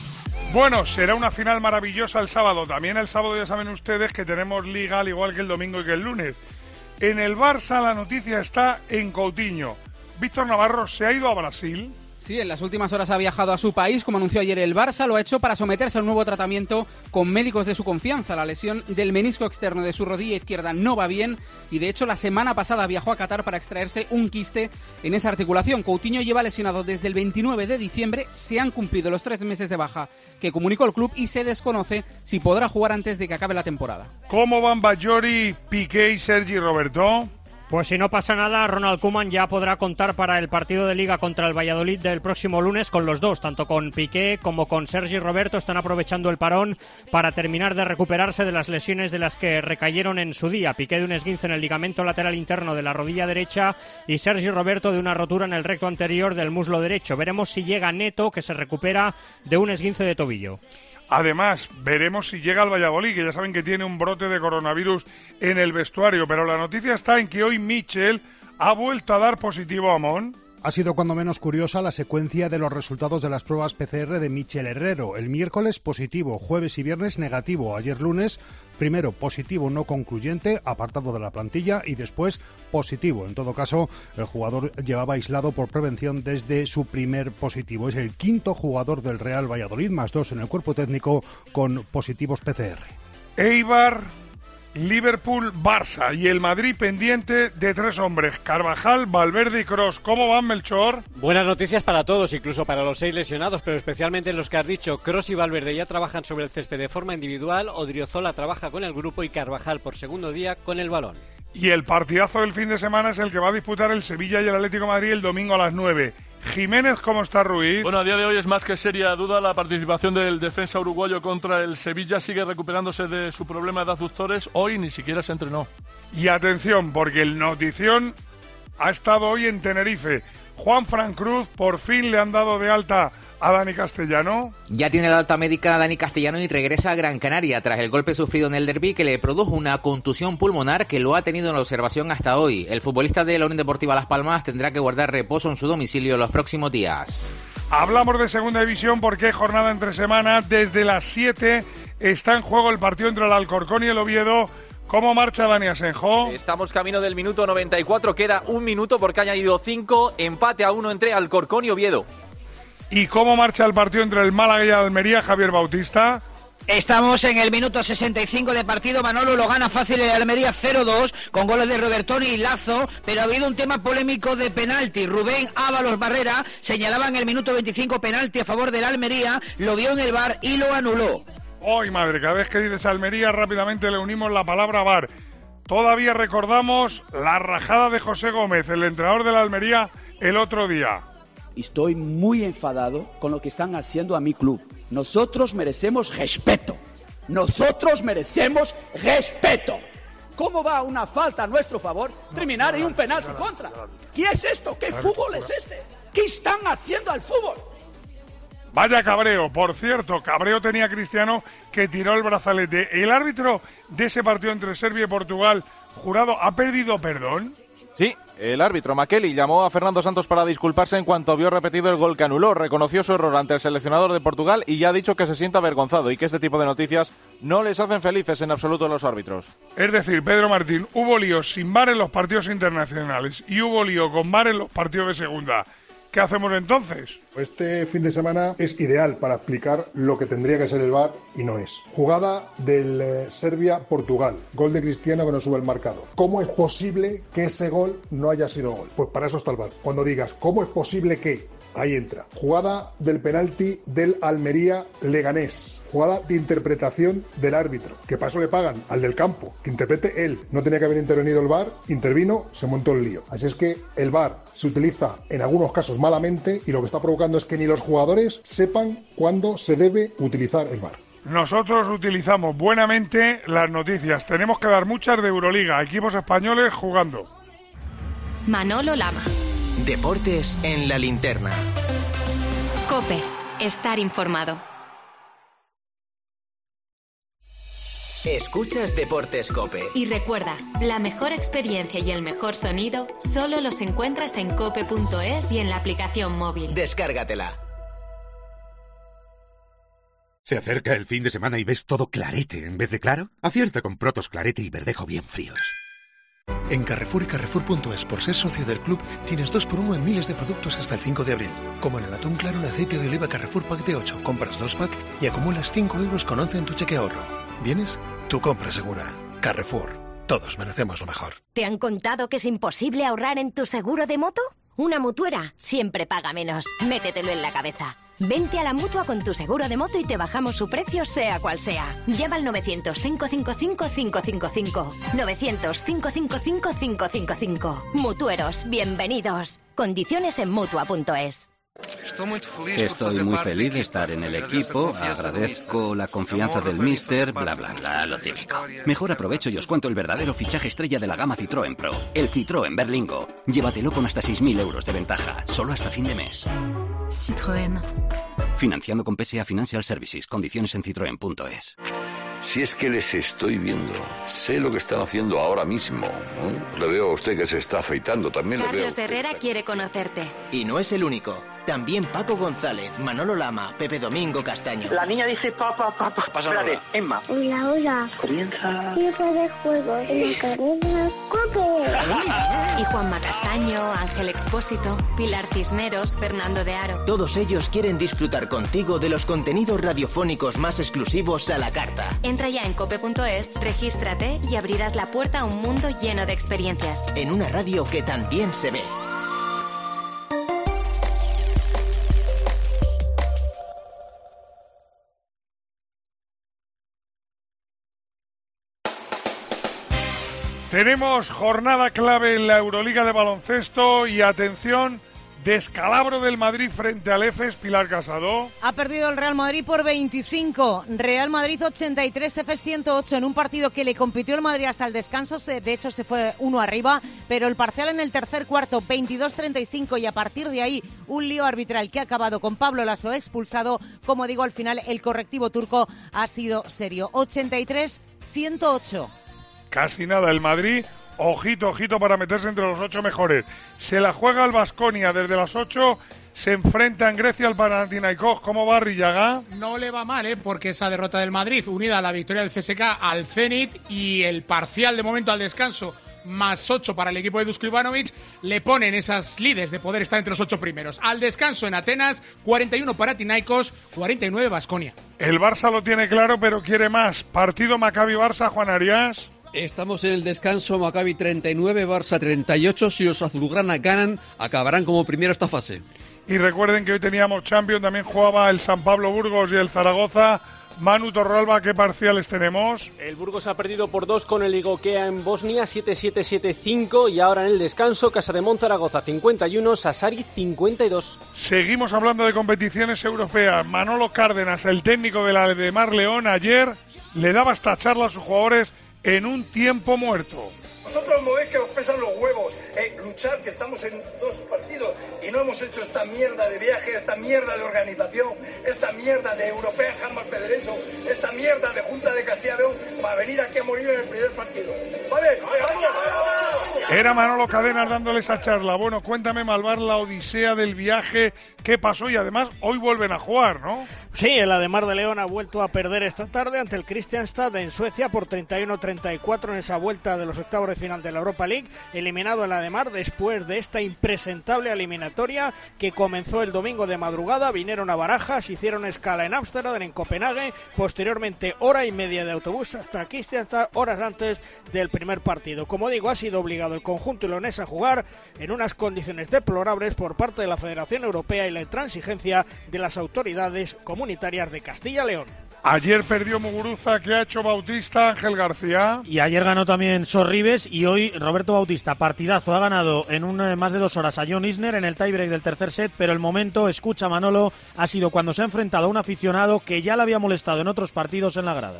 Bueno, será una final maravillosa el sábado. También el sábado ya saben ustedes que tenemos Liga al igual que el domingo y que el lunes. En el Barça la noticia está en Coutinho. Víctor Navarro se ha ido a Brasil. Sí, en las últimas horas ha viajado a su país, como anunció ayer el Barça, lo ha hecho para someterse a un nuevo tratamiento con médicos de su confianza. La lesión del menisco externo de su rodilla izquierda no va bien y de hecho la semana pasada viajó a Qatar para extraerse un quiste en esa articulación. Coutinho lleva lesionado desde el veintinueve de diciembre, se han cumplido los tres meses de baja que comunicó el club y se desconoce si podrá jugar antes de que acabe la temporada. ¿Cómo van Bajori, Piqué y Sergi Roberto? Pues si no pasa nada, Ronald Koeman ya podrá contar para el partido de Liga contra el Valladolid del próximo lunes con los dos, tanto con Piqué como con Sergi Roberto. Están aprovechando el parón para terminar de recuperarse de las lesiones de las que recayeron en su día. Piqué de un esguince en el ligamento lateral interno de la rodilla derecha y Sergi Roberto de una rotura en el recto anterior del muslo derecho. Veremos si llega Neto, que se recupera de un esguince de tobillo. Además, veremos si llega al Valladolid, que ya saben que tiene un brote de coronavirus en el vestuario. Pero la noticia está en que hoy Michel ha vuelto a dar positivo a Mon. Ha sido cuando menos curiosa la secuencia de los resultados de las pruebas P C R de Michel Herrero. El miércoles positivo, jueves y viernes negativo. Ayer lunes, primero positivo no concluyente, apartado de la plantilla, y después positivo. En todo caso, el jugador llevaba aislado por prevención desde su primer positivo. Es el quinto jugador del Real Valladolid, más dos en el cuerpo técnico con positivos P C R. Eibar, Liverpool, Barça y el Madrid pendiente de tres hombres, Carvajal, Valverde y Kroos. ¿Cómo van, Melchor? Buenas noticias para todos, incluso para los seis lesionados, pero especialmente los que has dicho. Kroos y Valverde ya trabajan sobre el césped de forma individual, Odriozola trabaja con el grupo y Carvajal por segundo día con el balón. Y el partidazo del fin de semana es el que va a disputar el Sevilla y el Atlético de Madrid el domingo a las nueve. Jiménez, ¿cómo está Ruiz? Bueno, a día de hoy es más que seria duda la participación del defensa uruguayo contra el Sevilla. Sigue recuperándose de su problema de aductores. Hoy ni siquiera se entrenó. Y atención, porque el notición ha estado hoy en Tenerife. Juanfran Cruz, por fin le han dado de alta a Dani Castellano. Ya tiene la alta médica Dani Castellano y regresa a Gran Canaria tras el golpe sufrido en el derbi que le produjo una contusión pulmonar que lo ha tenido en la observación hasta hoy. El futbolista de la Unión Deportiva Las Palmas tendrá que guardar reposo en su domicilio los próximos días. Hablamos de Segunda División porque hay jornada entre semana. Desde las siete está en juego el partido entre el Alcorcón y el Oviedo. ¿Cómo marcha Dani Asenjo? Estamos camino del minuto noventa y cuatro, queda un minuto porque ha añadido cinco, empate a uno entre Alcorcón y Oviedo. ¿Y cómo marcha el partido entre el Málaga y el Almería, Javier Bautista? Estamos en el minuto sesenta y cinco de partido. Manolo lo gana fácil el Almería cero dos con goles de Robertoni y Lazo, pero ha habido un tema polémico de penalti. Rubén Ábalos Barrera señalaba en el minuto veinticinco penalti a favor del Almería, lo vio en el V A R y lo anuló. ¡Ay, madre! Cada vez que dices Almería rápidamente le unimos la palabra V A R. Todavía recordamos la rajada de José Gómez, el entrenador de la Almería, el otro día. Estoy muy enfadado con lo que están haciendo a mi club. Nosotros merecemos respeto. Nosotros merecemos respeto. ¿Cómo va una falta a nuestro favor terminar en un penalti contra? ¿Qué es esto? ¿Qué fútbol es este? ¿Qué están haciendo al fútbol? Vaya cabreo. Por cierto, cabreo tenía Cristiano que tiró el brazalete. ¿El árbitro de ese partido entre Serbia y Portugal, Jurado, ha pedido perdón? Sí, el árbitro Makeli llamó a Fernando Santos para disculparse en cuanto vio repetido el gol que anuló. Reconoció su error ante el seleccionador de Portugal y ya ha dicho que se siente avergonzado y que este tipo de noticias no les hacen felices en absoluto a los árbitros. Es decir, Pedro Martín, hubo líos sin V A R en los partidos internacionales y hubo lío con V A R en los partidos de segunda. ¿Qué hacemos entonces? Este fin de semana es ideal para explicar lo que tendría que ser el V A R y no es. Jugada del eh, Serbia-Portugal. Gol de Cristiano que no sube el marcador. ¿Cómo es posible que ese gol no haya sido gol? Pues para eso está el V A R. Cuando digas, ¿cómo es posible que? Ahí entra. Jugada del penalti del Almería-Leganés. Jugada de interpretación del árbitro, que para eso le pagan al del campo, que interprete él. No tenía que haber intervenido el V A R, intervino, se montó el lío. Así es que el V A R se utiliza en algunos casos malamente y lo que está provocando es que ni los jugadores sepan cuándo se debe utilizar el V A R. Nosotros utilizamos buenamente las noticias. Tenemos que dar muchas de Euroliga, equipos españoles jugando. Manolo Lama. Deportes en la linterna. COPE. Estar informado. Escuchas Deportes COPE. Y recuerda, la mejor experiencia y el mejor sonido solo los encuentras en cope punto es y en la aplicación móvil. Descárgatela. ¿Se acerca el fin de semana y ves todo clarete en vez de claro? Acierta con Protos Clarete y Verdejo bien fríos. En Carrefour y Carrefour punto es, por ser socio del club, tienes dos por uno en miles de productos hasta el cinco de abril. Como en el atún claro en aceite de oliva Carrefour Pack de ocho. Compras dos pack y acumulas cinco euros con once en tu cheque ahorro. ¿Vienes? Tu compra segura. Carrefour. Todos merecemos lo mejor. ¿Te han contado que es imposible ahorrar en tu seguro de moto? Una mutuera siempre paga menos. Métetelo en la cabeza. Vente a la Mutua con tu seguro de moto y te bajamos su precio sea cual sea. Llama al novecientos, cinco cinco cinco, cinco cinco cinco. novecientos, cinco cinco cinco, cinco cinco cinco. Mutueros, bienvenidos. Condiciones en Mutua punto es. Estoy muy feliz de estar en el equipo, agradezco la confianza del míster, bla bla bla, lo típico. Mejor aprovecho y os cuento el verdadero fichaje estrella de la gama Citroën Pro, el Citroën Berlingo. Llévatelo con hasta seis mil euros de ventaja, solo hasta fin de mes. Citroën. Financiando con P S A Financial Services, condiciones en citroen punto es. Si es que les estoy viendo, sé lo que están haciendo ahora mismo, ¿no? Le veo a usted que se está afeitando, también le veo. Carlos Herrera quiere conocerte. Y no es el único. También Paco González, Manolo Lama, Pepe Domingo Castaño. La niña dice papá, papá. Espérate, Emma. Hola, hola. Comienza. Tiempo de juegos en la cadena COPE. Y Juanma Castaño, Ángel Expósito, Pilar Cisneros, Fernando de Aro. Todos ellos quieren disfrutar contigo de los contenidos radiofónicos más exclusivos a la carta. Entra ya en cope punto es, regístrate y abrirás la puerta a un mundo lleno de experiencias. En una radio que también se ve. Tenemos jornada clave en la Euroliga de baloncesto y atención, descalabro del Madrid frente al Efes. Pilar Casado. Ha perdido el Real Madrid por veinticinco. Real Madrid ochenta y tres, Efes ciento ocho en un partido que le compitió el Madrid hasta el descanso. De hecho se fue uno arriba, pero el parcial en el tercer cuarto veintidós treinta y cinco y a partir de ahí un lío arbitral que ha acabado con Pablo Laso expulsado. Como digo, al final el correctivo turco ha sido serio. ochenta y tres ciento ocho. Casi nada el Madrid, ojito, ojito para meterse entre los ocho mejores. Se la juega el Baskonia desde las ocho, se enfrenta en Grecia al Panathinaikos. ¿Cómo va Arrillaga? No le va mal, ¿eh? Porque esa derrota del Madrid, unida a la victoria del C S K al Zenit y el parcial de momento al descanso, más ocho para el equipo de Dusko Ivanovic, le ponen esas lides de poder estar entre los ocho primeros. Al descanso en Atenas, cuarenta y uno Panathinaikos, cuarenta y nueve Baskonia. El Barça lo tiene claro, pero quiere más. Partido Maccabi-Barça, Juan Arias. Estamos en el descanso, Maccabi treinta y nueve, Barça treinta y ocho. Si los azulgrana ganan, acabarán como primero esta fase. Y recuerden que hoy teníamos Champions, también jugaba el San Pablo Burgos y el Zaragoza. Manu Torralba, ¿qué parciales tenemos? El Burgos ha perdido por dos con el Igokea en Bosnia, siete siete siete cinco, y ahora en el descanso, Casademón Zaragoza cincuenta y uno, Sassari cincuenta y dos. Seguimos hablando de competiciones europeas. Manolo Cárdenas, el técnico de la Aldemar León, ayer le daba esta charla a sus jugadores en un tiempo muerto. Vosotros no veis que os pesan los huevos, eh, luchar, que estamos en dos partidos y no hemos hecho esta mierda de viaje, esta mierda de organización, esta mierda de European Handball Federation, esta mierda de Junta de Castilla y León para venir aquí a morir en el primer partido. ¿Vale? ¡Vamos! Era Manolo Cadenas dándole esa charla. Bueno, cuéntame, Malvar, la odisea del viaje, qué pasó y además hoy vuelven a jugar, ¿no? Sí, el Ademar de León ha vuelto a perder esta tarde ante el Kristianstad en Suecia por treinta y uno treinta y cuatro en esa vuelta de los octavos de final de la Europa League, eliminado el Ademar después de esta impresentable eliminatoria que comenzó el domingo de madrugada. Vinieron a Barajas, hicieron escala en Ámsterdam, en Copenhague, posteriormente hora y media de autobús hasta Kristianstad, horas antes del primer partido. Como digo, ha sido obligado el conjunto leonés a jugar en unas condiciones deplorables por parte de la Federación Europea y la intransigencia de las autoridades comunitarias de Castilla y León. Ayer perdió Muguruza, ¿qué ha hecho Bautista? Ángel García. Y ayer ganó también Sorribes y hoy Roberto Bautista, partidazo, ha ganado en un, eh, más de dos horas a John Isner en el tiebreak del tercer set, pero el momento, escucha Manolo, ha sido cuando se ha enfrentado a un aficionado que ya le había molestado en otros partidos en la grada.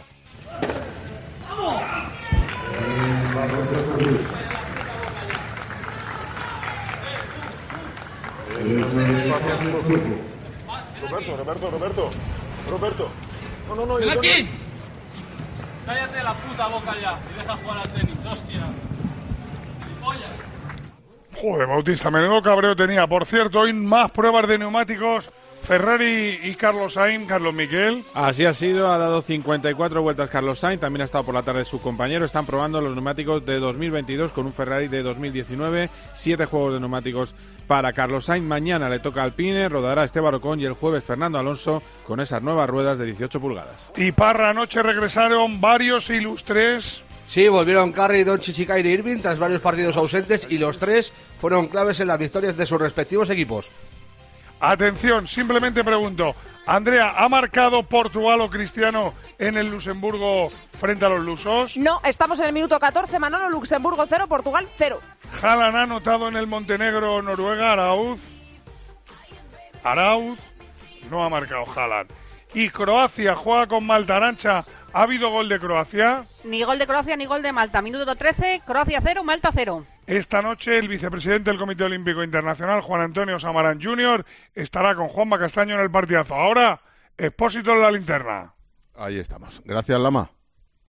Roberto, Roberto, Roberto, Roberto. No, no, no. ¡Ven aquí! Cállate la puta boca ya y deja jugar al tenis, hostia. Joder, Bautista, menudo cabreo tenía. Por cierto, hoy más pruebas de neumáticos. Ferrari y Carlos Sainz, Carlos Miquel. Así ha sido, ha dado cincuenta y cuatro vueltas Carlos Sainz, también ha estado por la tarde su compañero. Están probando los neumáticos de dos mil veintidós con un Ferrari de dos mil diecinueve. Siete juegos de neumáticos para Carlos Sainz. Mañana le toca Alpine, rodará Esteban Ocon y el jueves Fernando Alonso con esas nuevas ruedas de dieciocho pulgadas. Y Parra, anoche regresaron varios ilustres. Sí, volvieron Curry, Doncic y Kyrie Irving tras varios partidos ausentes y los tres fueron claves en las victorias de sus respectivos equipos. Atención, simplemente pregunto, Andrea, ¿ha marcado Portugal o Cristiano en el Luxemburgo frente a los lusos? No, estamos en el minuto catorce, Manolo, Luxemburgo cero, Portugal cero. Haaland ha anotado en el Montenegro, Noruega, Arauz. Arauz, no ha marcado Haaland. Y Croacia juega con Malta, Arancha. ¿Ha habido gol de Croacia? Ni gol de Croacia ni gol de Malta. Minuto trece, Croacia cero, Malta cero. Esta noche el vicepresidente del Comité Olímpico Internacional, Juan Antonio Samarán junior, estará con Juanma Castaño en el partidazo. Ahora, Expósito en la linterna. Ahí estamos. Gracias, Lama.